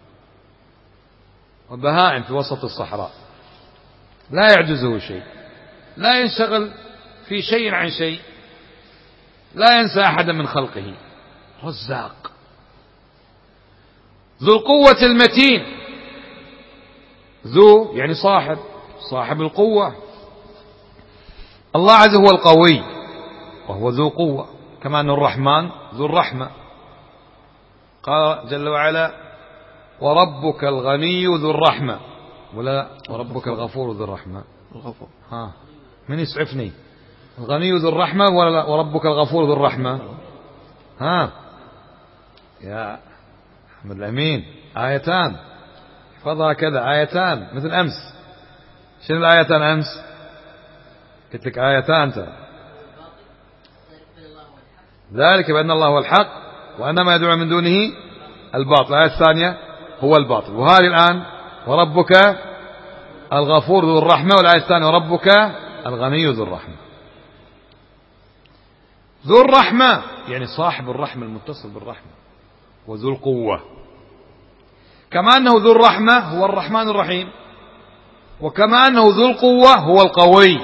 وبهائم في وسط الصحراء، لا يعجزه شيء، لا ينشغل في شيء عن شيء، لا ينسى أحدا من خلقه. رزاق ذو القوة المتين. ذو يعني صاحب، صاحب القوة. الله عز وجل هو القوي وهو ذو قوة، كما أن الرحمن ذو الرحمة. قال جل وعلا وربك الغني ذو الرحمة، ولا وربك الغفور ذو الرحمة؟ الغفور. ها من يسعفني؟ الغني ذو الرحمة ولا وربك الغفور ذو الرحمة؟ ها يا أحمد الأمين، آيتان احفظها كذا، آيتان مثل أمس. شنو الآيتان أمس؟ قلت لك آيتان ترى. ذلك بأن الله هو الحق وأن ما يدعو من دونه الباطل. الآية الثانية هو الباطل. وهذه الآن وربك الغفور ذو الرحمة، والآية الثانية وربك الغني ذو الرحمة. ذو الرحمة يعني صاحب الرحمة المتصل بالرحمة، وذو القوة. كما أنه ذو الرحمة هو الرحمن الرحيم، وكما أنه ذو القوة هو القوي.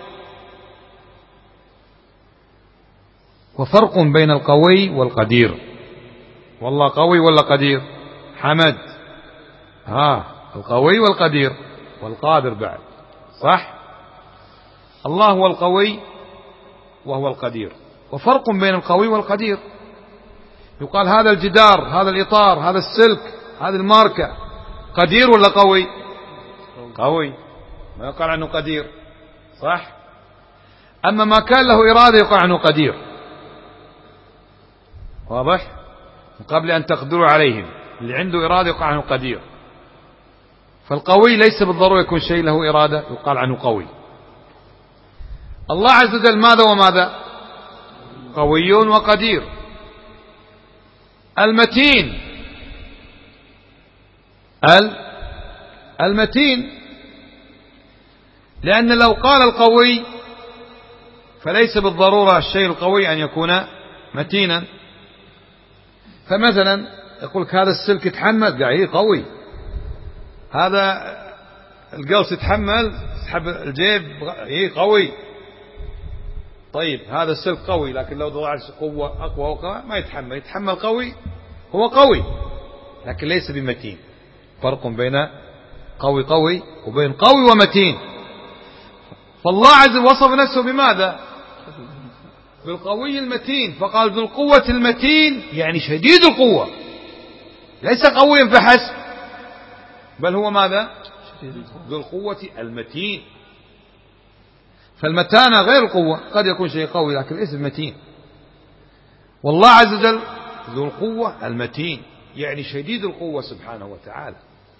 وفرق بين القوي والقدير. والله قوي ولا قدير؟ حمد ها القوي والقدير والقادر بعد، صح؟ الله هو القوي وهو القدير. وفرق بين القوي والقدير. يقال هذا الجدار، هذا الإطار، هذا السلك، هذه الماركة قدير ولا قوي؟ قوي، ما يقال عنه قدير، صح؟ أما ما كان له إرادة يقال عنه قدير. واضح؟ قبل أن تقدروا عليهم، اللي عنده إرادة يقال عنه قدير. فالقوي ليس بالضرورة يكون شيء له إرادة يقال عنه قوي. الله عز وجل ماذا وماذا؟ قوي وقدير. المتين، المتين، لأن لو قال القوي فليس بالضرورة الشيء القوي أن يكون متينا. فمثلا يقول لك هذا السلك يتحمل، قاعد قوي. هذا القوس يتحمل، سحب الجيب قوي. طيب هذا السلك قوي، لكن لو ضاع قوة أقوى وقوى ما يتحمل. يتحمل قوي، هو قوي لكن ليس بمتين. فرق بين قوي قوي وبين قوي ومتين. فالله عز وجل وصف نفسه بماذا؟ بالقوي المتين. فقال ذو القوة المتين يعني شديد القوة، ليس قويا فحسب، بل هو ماذا؟ ذو القوة المتين. فالمتانة غير القوة، قد يكون شيء قوي لكن ليس متين. والله عز وجل ذو القوة المتين يعني شديد القوة سبحانه وتعالى.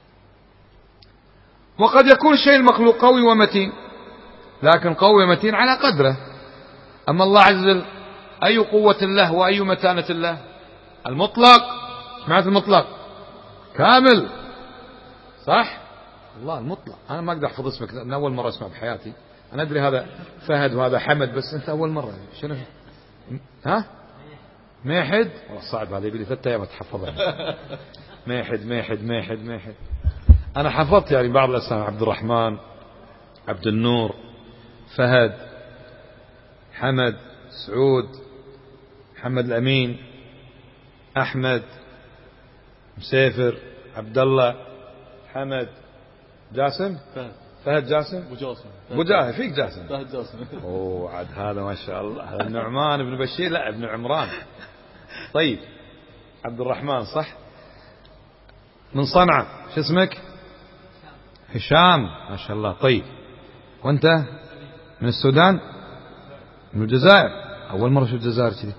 وقد يكون شيء المخلوق قوي ومتين، لكن قوي ومتين على قدره. أما الله عز وجل أي قوة له وأي متانة له؟ المطلق. معنى المطلق كامل صح؟ الله المطلق. أنا ما أقدر أحفظ اسمك لأن أول مرة أسمع بحياتي. أنا أدري هذا فهد وهذا حمد بس أنت أول مرة. شنو؟ ها؟ ميحد. والله صعب هذا، يبي لي ثلاثة أيام أتحفظها. ميحد ميحد ميحد ميحد. أنا حفظت يعني بعض الأسماء: عبد الرحمن، عبد النور، فهد، حمد، سعود، محمد الأمين، أحمد، مسافر، عبد الله، حمد، جاسم، فهد فهد جاسم، أبو جاسم، أبو جاسم فيك جاسم. فهد جاسم. أوه عاد هذا ما شاء الله. هذا النعمان بن بشير، لا ابن عمران. طيب عبد الرحمن صح، من صنعاء. شو اسمك؟ هشام، ما شاء الله. طيب وأنت من السودان؟ من الجزائر. أول مرة شو الجزائر كذي.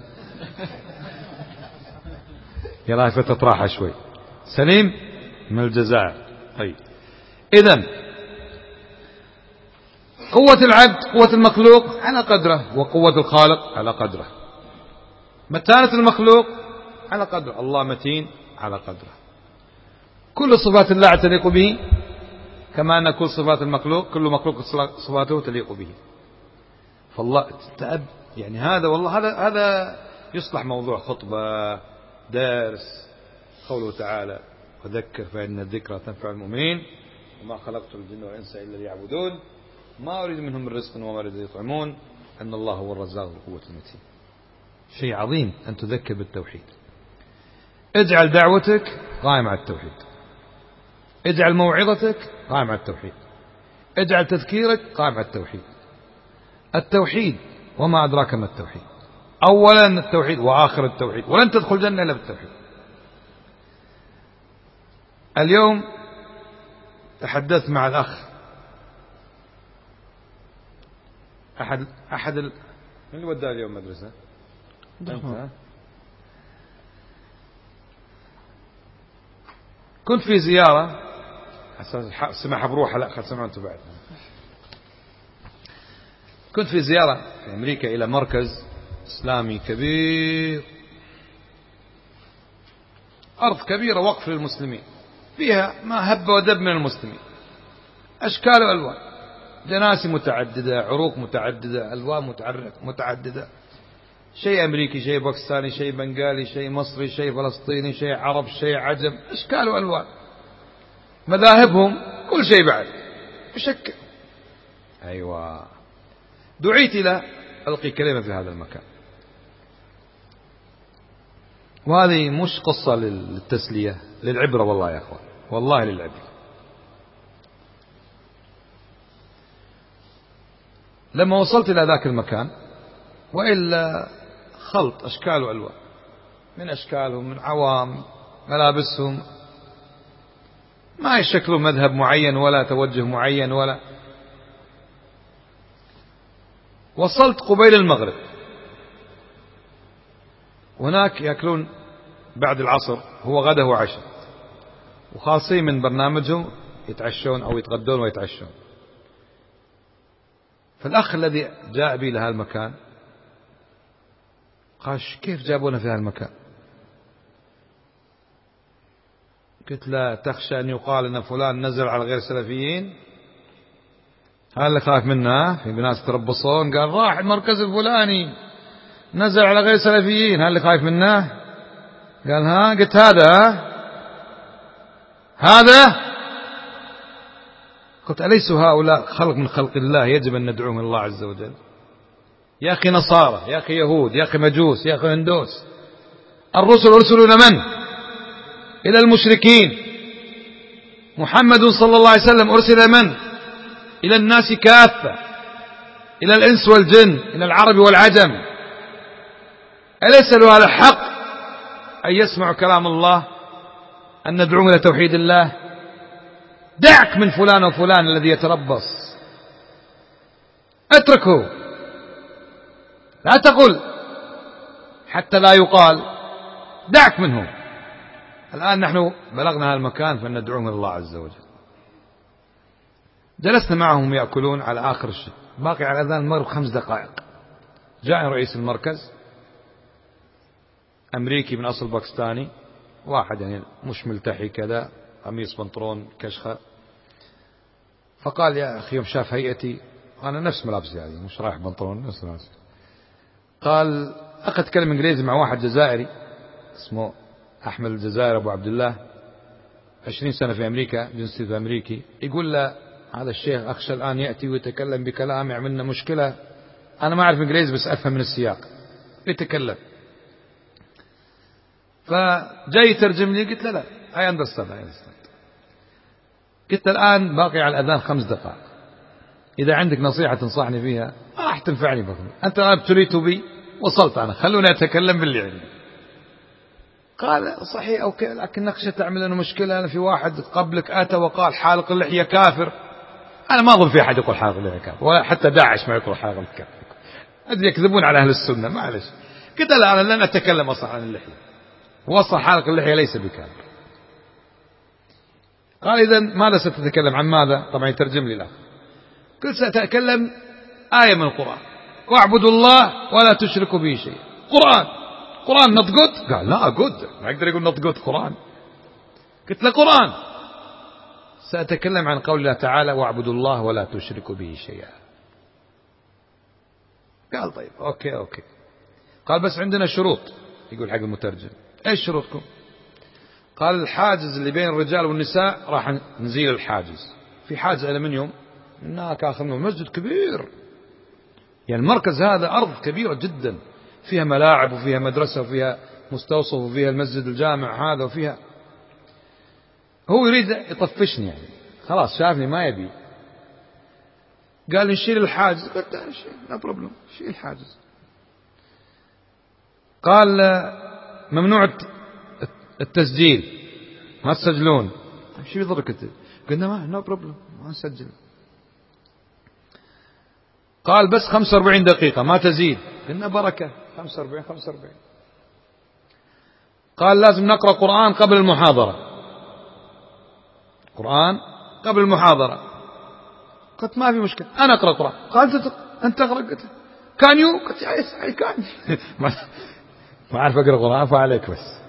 يلا هاي فترة راحة شوي. سليم من الجزائر. طيب إذن قوة العبد قوة المخلوق على قدره، وقوة الخالق على قدره. متانة المخلوق على قدره، الله متين على قدره. كل صفات الله تليق به كما أن كل صفات المخلوق كل مخلوق صفاته تليق به. فالله تأب يعني هذا والله هذا هذا يصلح موضوع خطبة درس. قوله تعالى: وذكر فإن الذكرى تنفع المؤمنين وما خلقت الجن والإنس إلا ليعبدون ما أريد منهم من رزق وما أريد يطعمون أن الله هو الرزاق ذو القوة المتين. شيء عظيم أن تذكر بالتوحيد. اجعل دعوتك قائمة على التوحيد، اجعل موعظتك قائمة على التوحيد، اجعل تذكيرك قائم على التوحيد. التوحيد وما أدراك ما التوحيد. أولا التوحيد وآخر التوحيد، ولن تدخل الجنة إلا بالتوحيد. اليوم تحدثت مع الأخ أحد أحد ال... من اللي وداه اليوم مدرسة؟ أنت؟ كنت في زيارة، سمح بروحه، لا خل سمعوا أنتم بعد. كنت في زيارة في أمريكا إلى مركز إسلامي كبير، أرض كبيرة وقف للمسلمين، فيها ما هب ودب من المسلمين، أشكال وألوان، جناسي متعددة، عروق متعددة، ألوان متعددة، شيء أمريكي، شيء باكستاني، شيء بنغالي، شيء مصري، شيء فلسطيني، شيء عرب، شيء عجم، أشكال وألوان، مذاهبهم، كل شيء بعد بشكل. أيوة، دعيت إلى ألقي كلمة في هذا المكان، وهذه مش قصة للتسلية، للعبرة والله يا أخوان، والله للعبرة. لما وصلت إلى ذاك المكان، وإلا خلط أشكال وألوان، من أشكالهم، من عوام، ملابسهم، ما يشكلوا مذهب معين ولا توجه معين ولا. وصلت قبيل المغرب، هناك يأكلون بعد العصر، هو غدا وعشاء، وخاصين من برنامجهم يتعشون أو يتغدون ويتعشون. فالأخ الذي جاء بي لهذا المكان قال: كيف جابونا في هذا المكان؟ قلت: لا تخشى أن يقال أن فلان نزل على غير سلفيين؟ هذا اللي خاف منه، في ناس تربصون، قال راح المركز الفلاني نزل على غير سلفيين، هذا اللي خايف منه؟ قال ها؟ قلت هذا هذا قلت: أليس هؤلاء خلق من خلق الله يجب أن ندعوهم إلى الله عز وجل؟ يا أخي نصارى، يا أخي يهود، يا أخي مجوس، يا أخي هندوس، الرسل أرسلون من؟ إلى المشركين. محمد صلى الله عليه وسلم أرسل من؟ إلى الناس كافة، إلى الإنس والجن، إلى العرب والعجم. أليس له هذا الحق أن يسمع كلام الله، أن ندعوهم إلى توحيد الله؟ دعك من فلان وفلان الذي يتربص، اتركه، لا تقل حتى لا يقال، دعك منه. الآن نحن بلغنا هذا المكان فندعوهم إلى الله عز وجل. جلسنا معهم يأكلون على آخر الشيء، باقي على أذان المغرب خمس دقائق، جاء رئيس المركز أمريكي من أصل باكستاني، واحد يعني مش ملتحي كذا، قميص بنطلون كشخة، فقال يا أخي يوم شاف هيئتي أنا نفس ملابسي يعني مش رايح بنطلون نفس ملابسي، قال أخذ كلمة إنجليزي مع واحد جزائري اسمه أحمد الجزائر أبو عبد الله، عشرين سنة في أمريكا، جنسيته أمريكي، يقول له هذا الشيخ أخشى الآن يأتي ويتكلم بكلام يعملنا مشكلة، أنا ما أعرف إنجليزي بس أفهم من السياق يتكلم. فجاي يترجم لي، قلت له لا I understand I understand. قلت له الآن باقي على الأذان خمس دقائق، إذا عندك نصيحة تنصحني فيها ما راح تنفعني بكم، أنت ابتليت بي وصلت أنا، خلوني أتكلم باللي عندي. قال صحيح أوكي، لكن نخشى تعمل لنا مشكلة، أنا في واحد قبلك أتى وقال حالق اللحية كافر، أنا ما أظن في أحد يقول حالق اللحية كافر، ولا حتى داعش ما يقول حالق اللحية كافر، يكذبون على أهل السنة معلش. قلت لا أنا لن أتكلم أصلا عن اللحية، وصل حالق اللحية ليس بكافر. قال إذن ماذا ستتكلم عن ماذا؟ طبعا يترجم لي الأخ. قلت سأتكلم آية من القرآن، واعبدوا الله ولا تشركوا به شيء. قرآن قرآن not good؟ قال لا good، ما يقدر يقول not good قرآن. قلت له قرآن. سأتكلم عن قول الله تعالى واعبدوا الله ولا تشركوا به شيئا. قال طيب أوكي أوكي. قال بس عندنا شروط، يقول حق المترجم ايش شروطكم؟ قال الحاجز اللي بين الرجال والنساء راح نزيل الحاجز، في حاجز ألمنيوم هناك آخر منه مسجد كبير، يعني المركز هذا أرض كبيرة جدا فيها ملاعب وفيها مدرسة وفيها مستوصف وفيها المسجد الجامع هذا وفيها، هو يريد يطفشني يعني خلاص شافني ما يبي، قال نشيل الحاجز، قلت لا شيل لا بروبلم شيل الحاجز. قال ممنوع التسجيل ما تسجلون، شو يضرك انت؟ قلنا ما نو بروبلم ما نسجل. قال بس خمسة وأربعين دقيقة ما تزيد، قلنا بركة خمسة وأربعين خمسة وأربعين. قال لازم نقرأ قرآن قبل المحاضرة، قرآن قبل المحاضرة. قلت ما في مشكلة أنا أقرأ قرآن. قال أنت تقرأ؟ قلت كان يو؟ قلت يا كان ما أعرف أقرأ قرآن فعليك بس.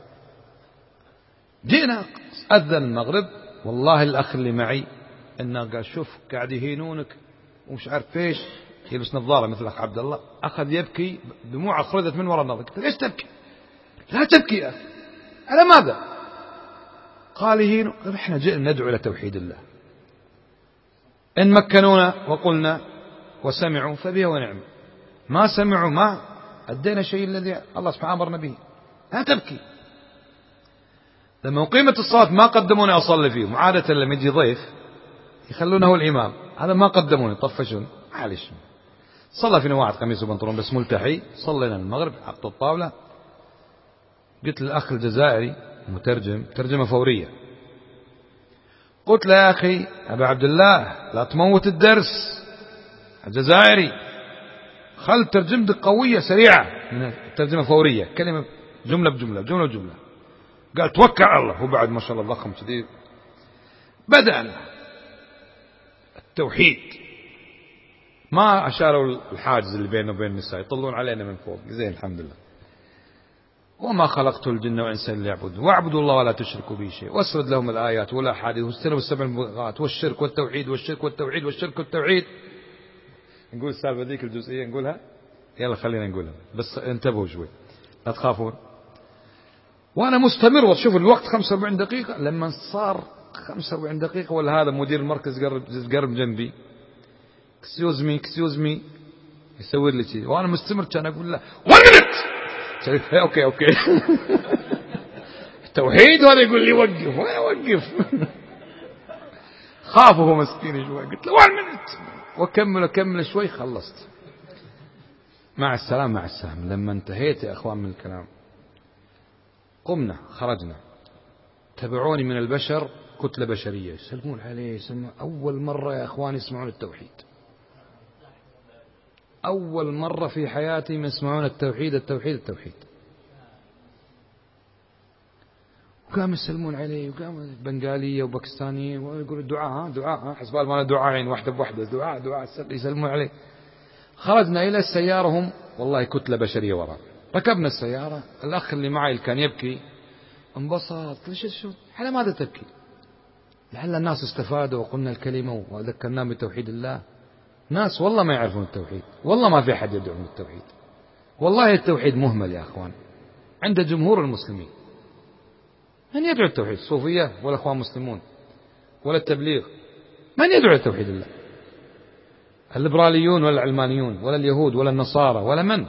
جينا أذن المغرب، والله الأخ اللي معي إنه قال شوف قاعد يهينونك ومش عارف ايش، يلبس نظارة مثل أخ عبد الله، أخذ يبكي دموع أخرجت من وراء النظر. قلت ليش تبكي؟ لا تبكي يا أخي على ماذا؟ قال يهينوا. قال احنا جئنا ندعو إلى توحيد الله، إن مكنونا وقلنا وسمعوا فبها ونعم، ما سمعوا ما أدينا شيء الذي الله سبحانه أمرنا به. لا تبكي. لما قيمة الصلاة ما قدموني أصلي فيه، عادة لما يجي ضيف يخلونه الإمام، هذا ما قدموني طفشون معلش. صلى فينا واحد قميص وبنطلون بس ملتحي، صلينا المغرب حط الطاولة. قلت للأخ الجزائري مترجم ترجمة فورية، قلت له يا أخي أبا عبد الله لا تموت الدرس الجزائري، خل ترجمتك قوية سريعة من ترجمة فورية، كلمة جملة بجملة جملة بجملة. قال توكل على الله، وبعد ما شاء الله ضخم شديد بدأنا التوحيد، ما أشاروا الحاجز اللي بينه وبين النساء يطلون علينا من فوق زين الحمد لله. وما خلقت الجن والإنس إلا ليعبدون واعبدوا الله ولا تشركوا به شيء، واسرد لهم الآيات والأحاديث واجتنبوا السبع الموبقات والشرك والتوحيد والشرك والتوحيد والشرك والتوحيد. نقول السالفة ذيك الجزئية نقولها، يلا خلينا نقولها بس انتبهوا شوي لا تخافون. وأنا مستمر وشوف الوقت خمسة وأربعين دقيقة، لما صار خمسة وأربعين دقيقة ولا هذا مدير المركز قرب قرب جنبي كسيوز مي كسيوز مي يسوي لي شيء، وأنا مستمر كان أقول له وقفت أوكي أوكي توحيد، وهذا يقول لي وقف وأنا وقف خافه هو مسكين شوي، قلت له وان منت وكمل وكمل شوي خلصت. مع السلام مع السلام. لما انتهيت يا أخوان من الكلام قمنا خرجنا، تبعوني من البشر كتلة بشرية يسلمون عليه يسلمون. أول مرة يا أخوان يسمعون التوحيد، أول مرة في حياتي يسمعون التوحيد التوحيد التوحيد. وقام يسلمون عليه، وقام بنغالية وباكستانية ويقولوا دعاء ها دعاء ها حسبال ما دعاءين واحدة بواحدة دعاء دعاء يسلمون عليه. خرجنا إلى السيارة هم والله كتلة بشرية وراء. ركبنا السيارة، الأخ اللي معي اللي كان يبكي انبسط. ليش شو على ماذا تبكي؟ لعل الناس استفادوا وقلنا الكلمة وذكرناهم بتوحيد الله. ناس والله ما يعرفون التوحيد، والله ما في أحد يدعون التوحيد، والله التوحيد مهمل يا أخوان عند جمهور المسلمين. من يدعو التوحيد؟ الصوفية ولا أخوان مسلمون ولا التبليغ؟ من يدعو التوحيد الله؟ الليبراليون ولا العلمانيون ولا اليهود ولا النصارى ولا من؟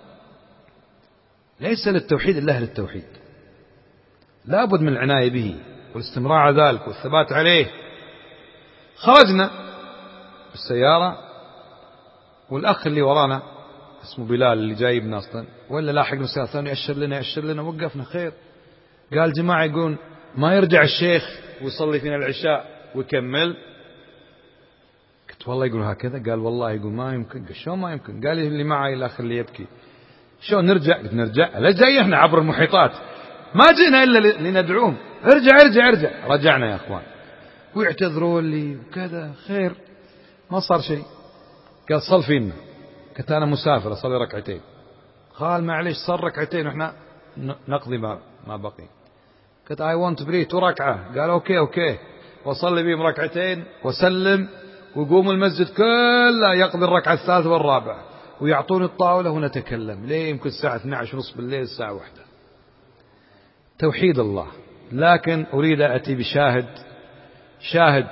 ليس للتوحيد الله للتوحيد، لا بد من العناية به والاستمرار على ذلك والثبات عليه. خرجنا بالسيارة والأخ اللي ورانا اسمه بلال اللي جايبنا أصلا ولا لاحقنا سيارة ثانية يأشر لنا يأشر لنا، وقفنا خير. قال جماعة يقول ما يرجع الشيخ ويصلي فينا العشاء ويكمل. قلت والله يقول هكذا؟ قال والله يقول ما يمكن. قال شو ما يمكن؟ قال اللي معي الأخ اللي يبكي شو نرجع؟ قلت نرجع؟ لا جاي احنا عبر المحيطات ما جينا إلا لندعوهم. ارجع ارجع ارجع. رجعنا يا أخوان ويعتذروا لي وكذا. خير ما صار شيء. قال صل فينا. قلت أنا مسافر أصلي ركعتين. قال معليش صار ركعتين وإحنا نقضي ما ما بقي. قلت I want to pray تو ركعة. قال أوكي أوكي. وصلي بهم ركعتين وسلم وقوم المسجد كله يقضي الركعة الثالثة والرابعة ويعطوني الطاولة ونتكلم ليه يمكن الساعة اثنتي عشرة ونص بالليل الساعة واحدة. توحيد الله. لكن أريد أتي بشاهد شاهد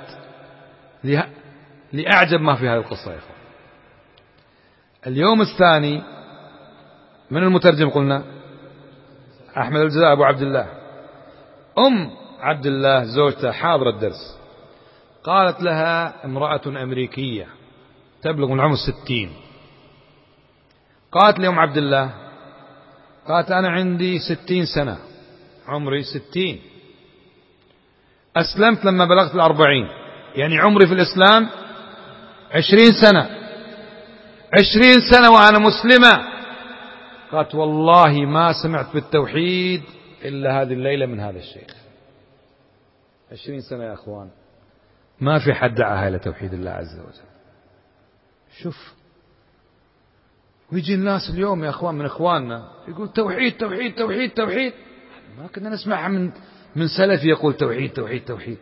لأعجب ما في هذه القصة يا إخوان. اليوم الثاني من المترجم قلنا أحمد الجزائر أبو عبد الله. أم عبد الله زوجته حاضرة الدرس. قالت لها امرأة أمريكية تبلغ من عمر ستين. قالت لأم عبد الله قالت أنا عندي ستين سنة عمري ستين أسلمت لما بلغت الأربعين يعني عمري في الإسلام عشرين سنة عشرين سنة وأنا مسلمة. قالت والله ما سمعت بالتوحيد إلا هذه الليلة من هذا الشيخ. عشرين سنة يا أخوان ما في حد دعاها إلى توحيد الله عز وجل. شوف ويجي الناس اليوم يا أخوان من إخواننا يقول توحيد توحيد توحيد توحيد. ما كنا نسمعها من من سلف يقول توحيد توحيد توحيد.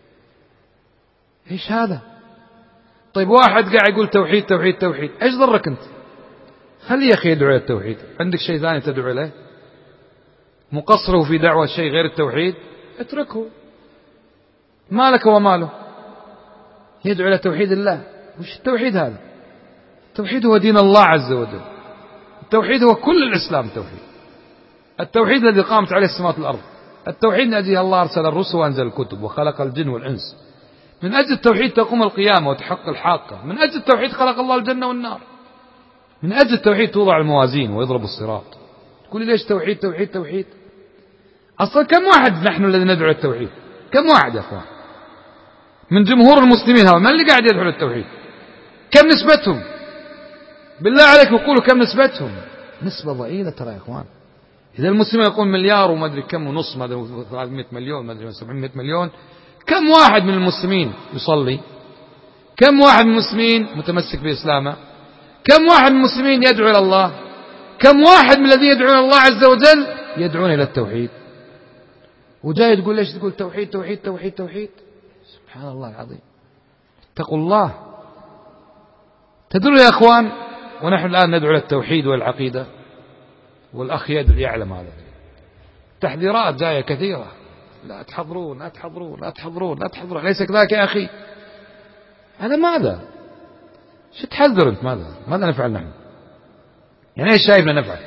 إيش هذا؟ طيب واحد قاعد يقول توحيد توحيد توحيد إيش ضرك أنت؟ خلي يا أخي يدعو إلى التوحيد. عندك شيء ثاني تدعو إليه؟ مقصره في دعوة شيء غير التوحيد اتركه. مالك وماله؟ يدعو إلى توحيد الله. وش التوحيد هذا؟ التوحيد هو دين الله عز وجل. التوحيد هو كل الإسلام توحيد. التوحيد الذي قامت عليه السماوات والأرض. التوحيد الذي الله أرسل الرسل وأنزل الكتب وخلق الجن والإنس. من أجل التوحيد تقوم القيامة وتحقق الحاقة. من أجل التوحيد خلق الله الجنة والنار. من أجل التوحيد توضع الموازين ويضرب الصراط. تقول لي ليش توحيد توحيد توحيد؟ أصلا كم واحد نحن الذي ندعو التوحيد؟ كم واحد يا أخوان من جمهور المسلمين هؤلاء؟ من اللي قاعد يدعو للتوحيد؟ كم نسبتهم؟ بالله عليك يقولوا كم نسبتهم؟ نسبة ضئيلة ترى يا أخوان. إذا المسلمين يقول مليار وما أدري كم ونص ما أدري ثلاثمائة مليون ما أدري سبعمائة مليون، كم واحد من المسلمين يصلي؟ كم واحد من المسلمين متمسك بإسلامه؟ كم واحد من المسلمين يدعو إلى الله؟ كم واحد من الذين يدعون الله عز وجل يدعون إلى التوحيد؟ وجاي تقول ليش تقول توحيد توحيد توحيد توحيد؟ سبحان الله العظيم. اتقوا الله. تدروا يا أخوان ونحن الآن ندعو إلى التوحيد والعقيدة والأخ يدري يعلم هذا. تحذيرات جاية كثيرة، لا تحضرون لا تحضرون لا تحضرون لا تحضرون. ليس كذلك يا أخي؟ هذا ماذا؟ شو تحذر أنت؟ ماذا ماذا نفعل نحن؟ يعني إيش شايفنا نفعل؟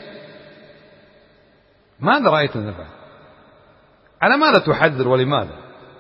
ماذا رأيتنا نفعل؟ على ماذا تحذر ولماذا؟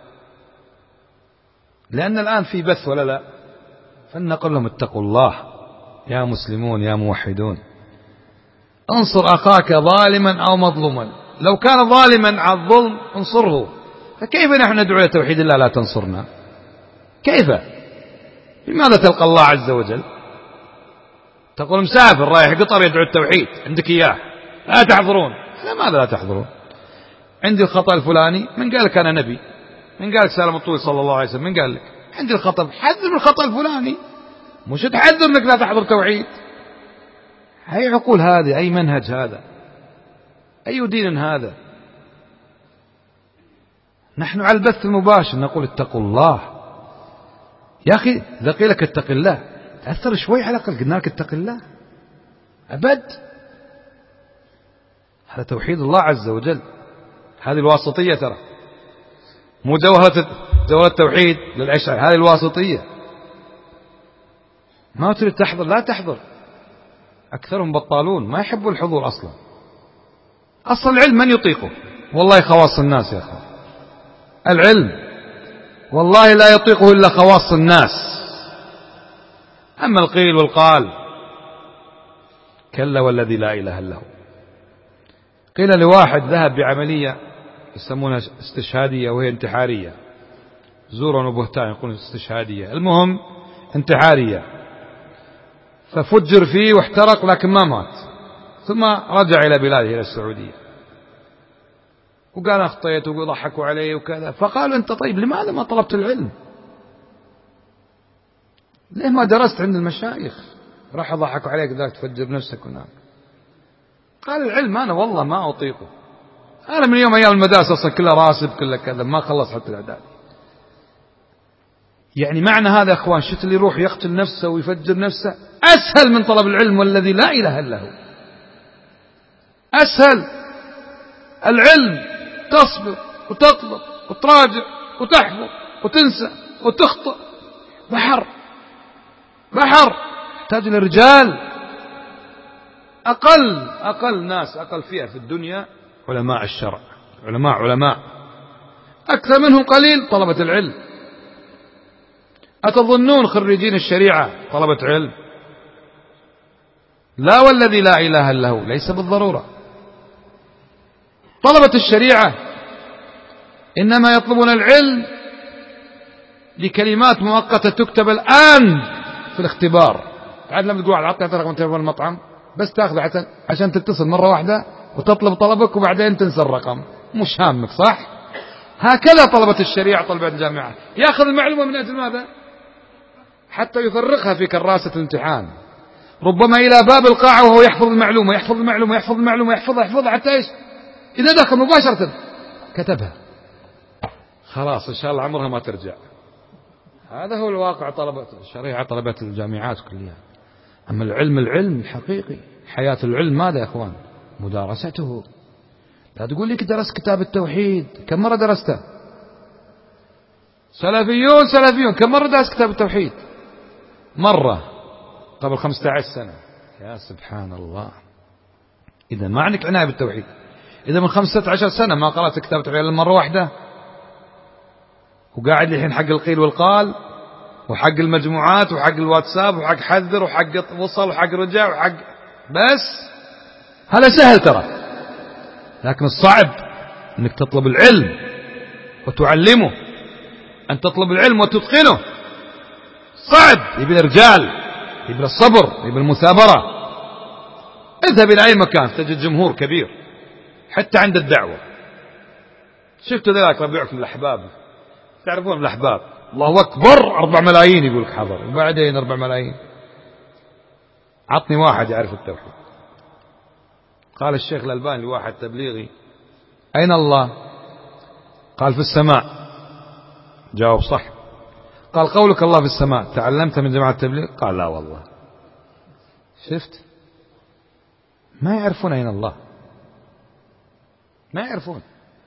لأن الآن في بث ولا لا؟ فلنقل لهم اتقوا الله يا مسلمون يا موحدون. انصر أخاك ظالما أو مظلوما. لو كان ظالما على الظلم انصره. فكيف نحن ندعو إلى توحيد الله لا تنصرنا؟ كيف؟ لماذا تلقى الله عز وجل؟ تقول مسافر رايح قطر يدعو التوحيد عندك إياه لا تحضرون. لماذا لا تحضرون؟ عندي الخطأ الفلاني. من قال لك أنا نبي؟ من قال لك سالم الطويل صلى الله عليه وسلم؟ من قال لك؟ عندي الخطأ. حذر من الخطأ الفلاني، مش تحذر انك لا تحضر توحيد. أي عقول هذه؟ أي منهج هذا؟ أي دين هذا؟ نحن على البث المباشر نقول اتقوا الله. يا أخي إذا قيل لك اتق الله تأثر شوي على الأقل، قلنا لك اتق الله أبد. هذا توحيد الله عز وجل، هذه الواسطية ترى، مو جوهرة جوهرة التوحيد للأشعري، هذه الواسطية. ما تريد تحضر لا تحضر، أكثرهم بطالون ما يحبوا الحضور أصلا. أصل العلم من يطيقه؟ والله خواص الناس يا أخي، العلم والله لا يطيقه إلا خواص الناس. أما القيل والقال كلا والذي لا إله إلا هو. قيل لواحد ذهب بعملية يسمونها استشهادية وهي انتحارية، زورا وبهتان يقولون استشهادية، المهم انتحارية، ففجر فيه واحترق لكن ما مات، ثم رجع إلى بلاده إلى السعودية وقال أخطيت وضحكوا عليه وكذا. فقالوا أنت طيب لماذا ما طلبت العلم؟ ليه ما درست عند المشايخ؟ راح ضحكوا عليك ذاك تفجر نفسك هناك. قال العلم أنا والله ما أطيقه، أنا من يوم أيام المدارس أصلا كلها راسب كلها كذا، ما خلص حتى الإعداد. يعني معنى هذا يا أخوان شت اللي يروح يقتل نفسه ويفجر نفسه أسهل من طلب العلم والذي لا إله إلا هو. أسهل العلم، تصبر وتطلب وتراجع وتحفظ وتنسى وتخطئ، بحر بحر يحتاج للرجال. أقل أقل ناس أقل فئة في الدنيا علماء الشرع، علماء علماء أكثر منهم قليل طلبة العلم. أتظنون خريجين الشريعة طلبة علم؟ لا والذي لا إله إلا هو، ليس بالضرورة. طلبة الشريعة إنما يطلبون العلم لكلمات مؤقتة تكتب الآن في الاختبار. عاد لما تقول على عطية رقم تليفون المطعم بس تأخذ عشان عشان تتصل مرة واحدة وتطلب طلبك وبعدين تنسى الرقم، مش هامك صح؟ هكذا طلبة الشريعة طلبة الجامعة، يأخذ المعلومة من أجل ماذا؟ حتى يفرقها في كراسة الامتحان، ربما إلى باب القاعة وهو يحفظ المعلومة يحفظ المعلومة يحفظ المعلومة يحفظها يحفظها حتى إيش؟ إذا دخل مباشرة كتبها، خلاص إن شاء الله عمرها ما ترجع. هذا هو الواقع طلبة الشريعة طلبة الجامعات كلها. أما العلم العلم الحقيقي، حياة العلم ماذا يا أخوان؟ مدارسته. لا تقول لي درست كتاب التوحيد، كم مرة درسته؟ سلفيون سلفيون كم مرة درست كتاب التوحيد؟ مرة قبل خمسة عشر سنة. يا سبحان الله، إذا ما عندك عناية بالتوحيد. إذا من خمسة عشر سنة ما قرأت كتاب التوحيد إلا مرة واحدة، وقاعد الحين حق القيل والقال وحق المجموعات وحق الواتساب وحق حذر وحق وصل وحق رجع وحق بس. هذا سهل ترى، لكن الصعب أنك تطلب العلم وتعلمه، أن تطلب العلم وتتقنه صعب، يبي الرجال، يبي الصبر، يبي المثابرة. اذهب إلى أي مكان تجد جمهور كبير حتى عند الدعوة. شفتوا ذلك ربيعكم الأحباب، تعرفون الأحباب، الله أكبر أربع ملايين يقول لك حضر، وبعدين أربع ملايين. عطني واحد يعرف التوحيد. قال الشيخ الألباني لواحد تبليغي أين الله؟ قال في السماء. جاوب صح. قال قولك الله في السماء تعلمت من جماعة التبليغ؟ قال لا والله. شفت ما يعرفون أين الله، ما يعرفون.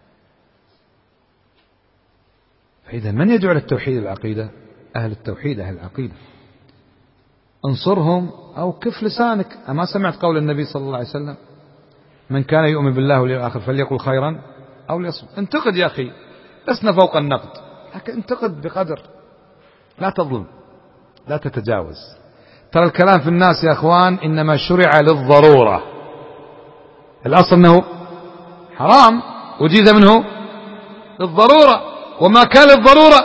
فإذا من يدعو للتوحيد العقيدة؟ أهل التوحيد أهل العقيدة. انصرهم أو كف لسانك. أما سمعت قول النبي صلى الله عليه وسلم من كان يؤمن بالله واليوم الآخر فليقل خيرا أو ليصمت. انتقد يا أخي، لسنا فوق النقد، لكن انتقد بقدر، لا تظلم، لا تتجاوز. ترى الكلام في الناس يا أخوان إنما شرع للضرورة، الأصل أنه حرام وجيز منه للضرورة، وما كان للضرورة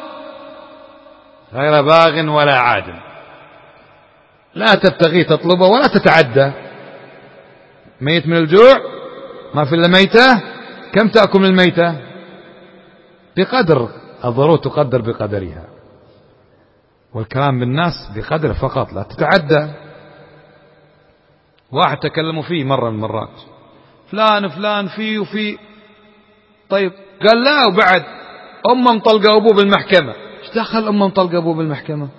غير باغ ولا عاد. لا تبتغي تطلبه ولا تتعدى. ميت من الجوع ما في إلا ميتة، كم تأكل من الميتة؟ بقدر الضرورة، تقدر بقدرها، والكلام بالناس بقدر فقط، لا تتعدى. واحد تكلموا فيه مرة من المرات، فلان فلان فيه وفي، طيب قال لا، وبعد أمه مطلقة أبوه بالمحكمة. ايش دخل أمه مطلقة أبوه بالمحكمة؟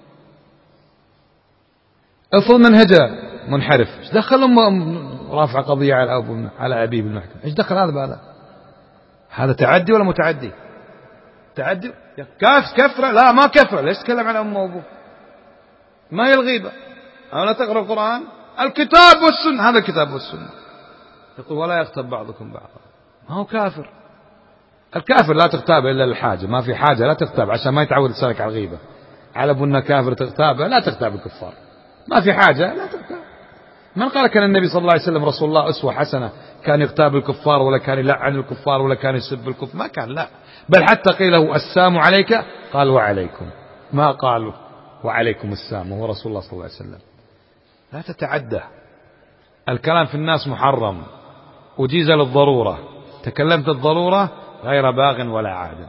افرض منهجه منحرف، ايش دخل أمه رافع قضية على أبوه على أبيه بالمحكمة؟ ايش دخل هذا بهذا؟ هذا تعدي ولا متعدي؟ تعدي. كاف كفرة؟ لا ما كفرة. ليش تتكلم عن أمه وأبوه؟ ما هي الغيبة؟ أو لا تقرأ القرآن؟ الكتاب والسنة. هذا الكتاب والسنة. يقول ولا يغتاب بعضكم بعضا. ما هو كافر. الكافر لا تغتاب إلا للحاجة، ما في حاجة لا تغتاب، عشان ما يتعود لسانك على الغيبة. على أبونا كافر تغتابه، لا تغتاب الكفار. ما في حاجة لا تغتاب. من قال كان النبي صلى الله عليه وسلم رسول الله أسوة حسنة كان يغتاب الكفار ولا كان يلعن الكفار ولا كان يسب الكفار؟ ما كان، لا. بل حتى قيل له السام عليك قال وعليكم، ما قالوا وعليكم السام، وهو رسول الله صلى الله عليه وسلم. لا تتعدى. الكلام في الناس محرم، أجيز للضرورة، تكلمت الضرورة غير باغ ولا عاد.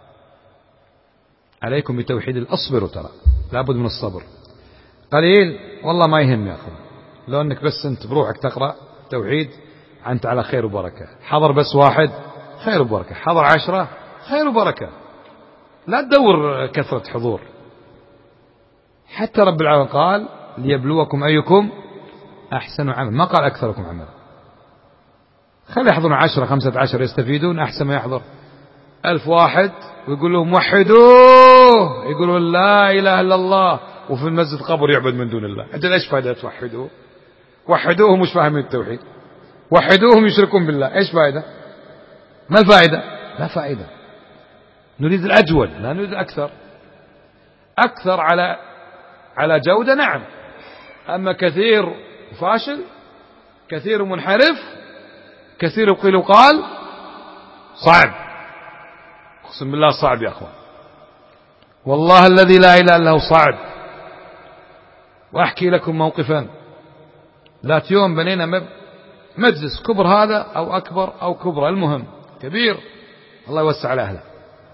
عليكم بتوحيد الأصبر، ترى لابد من الصبر. قليل والله ما يهم يا أخي، لو أنك بس أنت بروحك تقرأ توحيد أنت على خير وبركة. حضر بس واحد خير وبركة، حضر عشرة خير وبركة. لا تدور كثرة حضور. حتى رب العالمين قال ليبلوكم أيكم أحسن عمل، ما قال أكثركم عمل. خلي يحضرون عشرة خمسة عشر يستفيدون أحسن ما يحضر ألف واحد ويقول لهم وحدوه، يقولون لا إله إلا الله، وفي المسجد قبر يعبد من دون الله. أنت إيش فائدة توحدوه؟ وحدوهم مش فاهمين التوحيد، وحدوهم يشركون بالله، إيش فائدة؟ ما الفائدة؟ لا فائدة. نريد الأجود، لا نريد الأكثر. أكثر على على جودة نعم، أما كثير فاشل، كثير منحرف، كثير قيل وقال، صعب. أقسم بالله صعب يا أخوان، والله الذي لا إله إلا هو صعب. وأحكي لكم موقفا. ذات يوم بنينا مجلس كبر، هذا أو أكبر أو كبر، المهم كبير الله يوسع على أهله.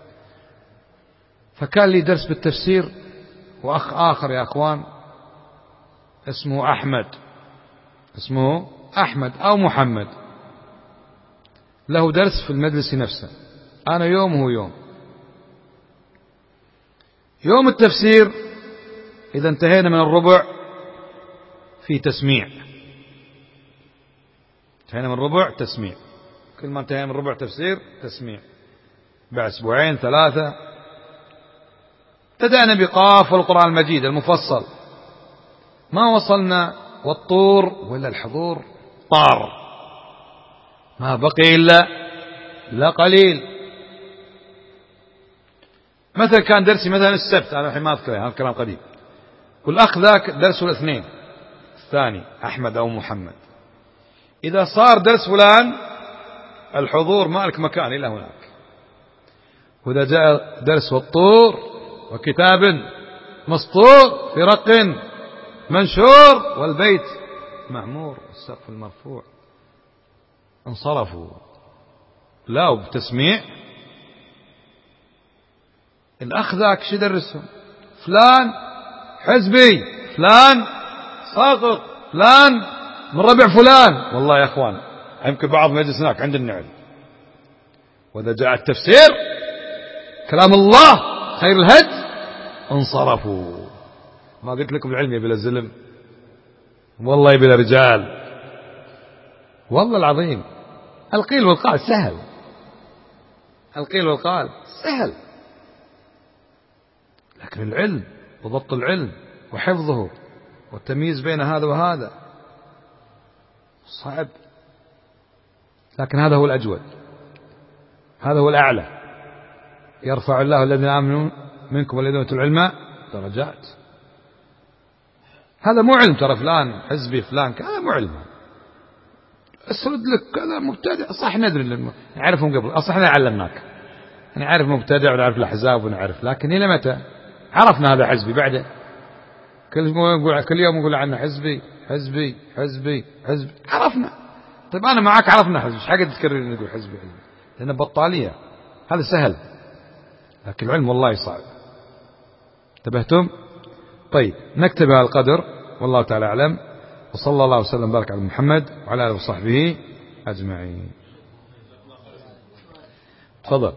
فكان لي درس بالتفسير، وأخ آخر يا أخوان اسمه أحمد، اسمه أحمد أو محمد، له درس في المجلس نفسه. أنا يوم وهو يوم. يوم التفسير إذا انتهينا من الربع في تسميع، انتهينا من الربع تسميع، كل ما انتهينا من الربع تفسير تسميع. بعد أسبوعين ثلاثة بدأنا بقاف والقرآن المجيد المفصل، ما وصلنا والطور ولا الحضور طار، ما بقي إلا لا قليل. مثلا كان درسي مثلا السبت، أنا الحين ما أذكر، هذا الكلام قديم، والأخ ذاك درسه الاثنين الثاني أحمد أو محمد. إذا صار درس فلان الحضور ما لك مكان إلا هناك، وإذا جاء درس والطور وكتاب مسطور في رق منشور والبيت معمور والسقف المرفوع انصرفوا. لا وبتسميع. الأخ ذاك شو درسهم؟ فلان حزبي، فلان ساقط، فلان من ربع فلان. والله يا أخوان يمكن بعض مجلس هناك عند النعل. وإذا جاء التفسير كلام الله خير الهدي انصرفوا. ما قلت لكم العلم يبي له زلم، والله يبي له رجال، والله العظيم. القيل والقال سهل، القيل والقال سهل، لكن العلم وضبط العلم وحفظه والتمييز بين هذا وهذا صعب. لكن هذا هو الأجود، هذا هو الأعلى. يرفع الله الذين آمنوا منكم والذين أوتوا العلم درجات. هذا مو علم، ترى فلان حزبي فلان هذا مو علم. أسرد لك كذا مبتدع، صح ندري نعرفهم قبل، أصح احنا علمناك، نعرف مبتدع ونعرف الأحزاب ونعرف، لكن إلى متى عرفنا هذا حزبي؟ بعده كل كل يوم نقول عنه حزبي حزبي حزبي حزبي، عرفنا. طيب أنا معك عرفنا حزبي، ايش حق تكرر نقول حزبي حزبي؟ لأن بطالية. هذا سهل، لكن العلم والله صعب. انتبهتم؟ طيب نكتب هذا القدر، والله تعالى أعلم، وصلى الله وسلم وبارك على محمد وعلى آله وصحبه أجمعين. تفضل.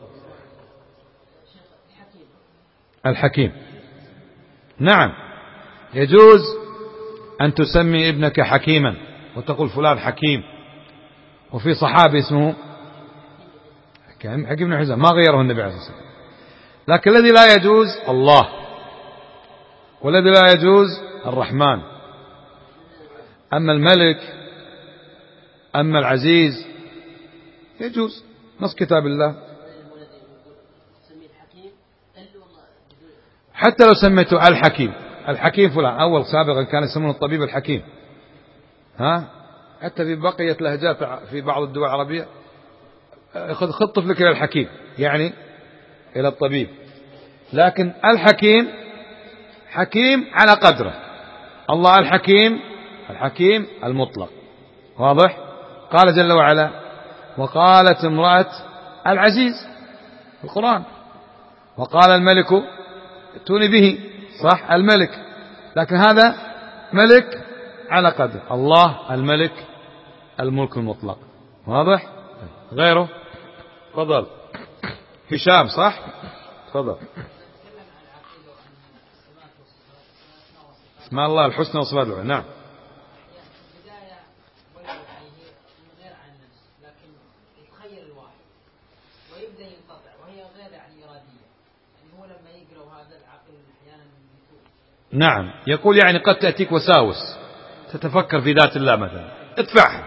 الحكيم، نعم يجوز أن تسمي ابنك حكيما وتقول فلان حكيم. وفي صحابي اسمه حكيم بن حزام ما غيره النبي عليه الصلاة والسلام. لكن الذي لا يجوز الله، والذي لا يجوز الرحمن. أما الملك أما العزيز يجوز، نص كتاب الله. حتى لو سميته الحكيم، الحكيم فلان، أول سابقا كان يسمونه الطبيب الحكيم، ها، حتى في بقية لهجات في بعض الدول العربية خذ خذ طفلك إلى الحكيم يعني إلى الطبيب. لكن الحكيم حكيم على قدره. الله الحكيم، الحكيم المطلق، واضح؟ قال جل وعلا: وقالت امرأة العزيز في القرآن، وقال الملك ائتوني به، صح، الملك، لكن هذا ملك على قدر. الله الملك الملك المطلق، واضح؟ غيره تفضل. هشام، صح، تفضل. اسماء الله الحسنى وصفات العلى، نعم. نعم، يقول يعني قد تأتيك وساوس تتفكر في ذات الله مثلا، ادفعها.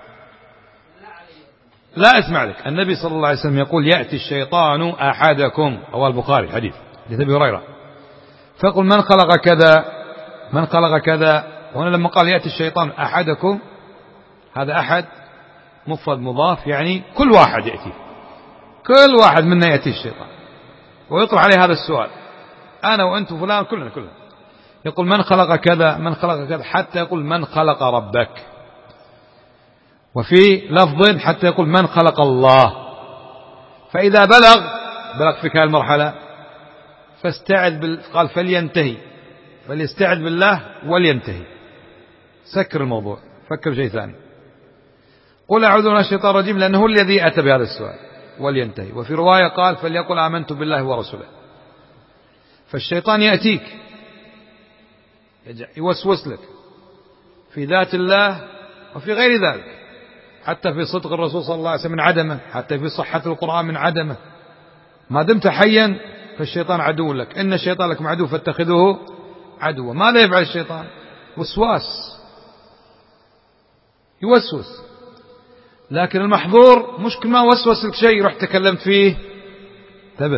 لا، اسمع لك، النبي صلى الله عليه وسلم يقول: يأتي الشيطان أحدكم، رواه البخاري حديث حديث أبي هريرة، فيقول: من خلق كذا من خلق كذا. وهنا لما قال يأتي الشيطان أحدكم، هذا أحد مفرد مضاف، يعني كل واحد يأتي، كل واحد منا يأتي الشيطان ويطرح عليه هذا السؤال: أنا وأنت وفلان كلنا كلنا. يقول: من خلق كذا من خلق كذا، حتى يقول: من خلق ربك. وفي لفظ حتى يقول: من خلق الله. فإذا بلغ بلغ فيك هذه المرحلة فاستعذ بال... قال: فلينتهي، فليستعذ بالله ولينتهي، سكر الموضوع، فكر شيء ثاني، قل أعوذ من الشيطان الرجيم، لأنه هو الذي أتى بهذا السؤال، ولينتهي. وفي رواية قال: فليقل آمنت بالله ورسوله. فالشيطان يأتيك يوسوس لك في ذات الله وفي غير ذلك، حتى في صدق الرسول صلى الله عليه وسلم من عدمه، حتى في صحة القرآن من عدمه. ما دمت حيا فالشيطان عدو لك، إن الشيطان لكم عدو فاتخذوه عدوا. ماذا يفعل الشيطان؟ وسواس، يوسوس. لكن المحظور مش كل ما وسوس لك شيء رحت تكلمت فيه انتبه،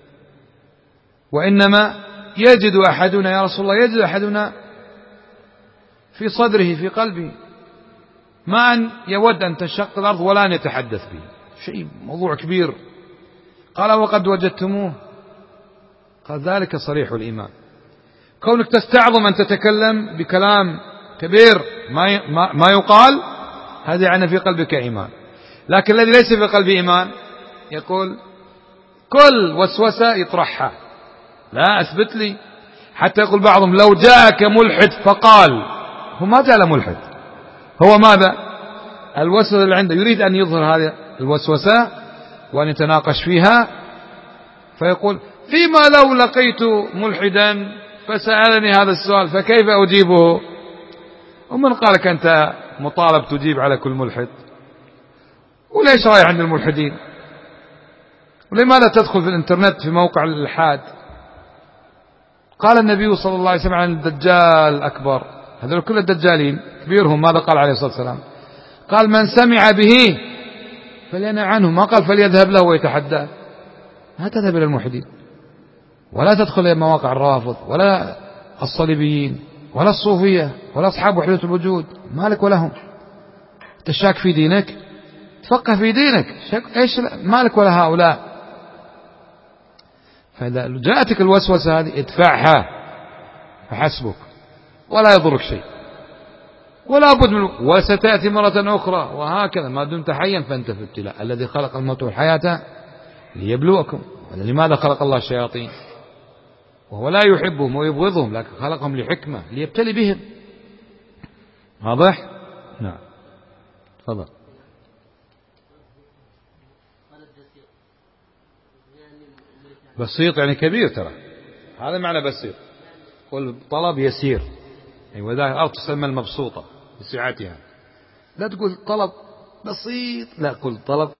وإنما يجد أحدنا يا رسول الله يجد أحدنا في صدره في قلبه ما أن يود أن تنشق الأرض ولا أن يتحدث به، شيء موضوع كبير. قال: وقد وجدتموه؟ قال: ذلك صريح الإيمان. كونك تستعظم أن تتكلم بكلام كبير ما ما يقال، هذا يعني في قلبك إيمان. لكن الذي ليس في قلبه إيمان يقول كل وسوسة يطرحها، لا أثبت لي. حتى يقول بعضهم: لو جاءك ملحد فقال، هو ما جاء ملحد، هو ماذا؟ الوسوسة اللي عنده يريد أن يظهر هذه الوسوسة وأن يتناقش فيها، فيقول: فيما لو لقيت ملحدا فسألني هذا السؤال فكيف أجيبه؟ ومن قالك أنت مطالب تجيب على كل ملحد؟ وليش رايح عند الملحدين؟ ولماذا تدخل في الانترنت في موقع الإلحاد؟ قال النبي صلى الله عليه وسلم عن الدجال الأكبر، هذول كل الدجالين كبيرهم، ماذا قال عليه الصلاة والسلام؟ قال: من سمع به فلينع عنه، ما قال فليذهب له ويتحدى. لا تذهب إلى الملحدين، ولا تدخل إلى مواقع الرافض ولا الصليبيين ولا الصوفية ولا أصحاب وحدة الوجود، مالك ولهم. تشاك في دينك، تفقه في دينك، إيش مالك ولا هؤلاء. فإذا جاءتك الوسوسة هذه ادفعها فحسبك، ولا يضرك شيء، ولا بد من، وستأتي مرة أخرى، وهكذا ما دمت حيا فأنت في ابتلاء. الذي خلق الموت والحياة ليبلوكم. لماذا خلق الله الشياطين؟ وهو لا يحبهم ويبغضهم، لكن خلقهم لحكمة ليبتلي بهم. واضح؟ نعم، تفضل. بسيط يعني كبير، ترى هذا معنى بسيط. قل طلب يسير، أيوة ذا الأرض تسمى المبسوطة بسعتها. لا تقول طلب بسيط، لا، قل طلب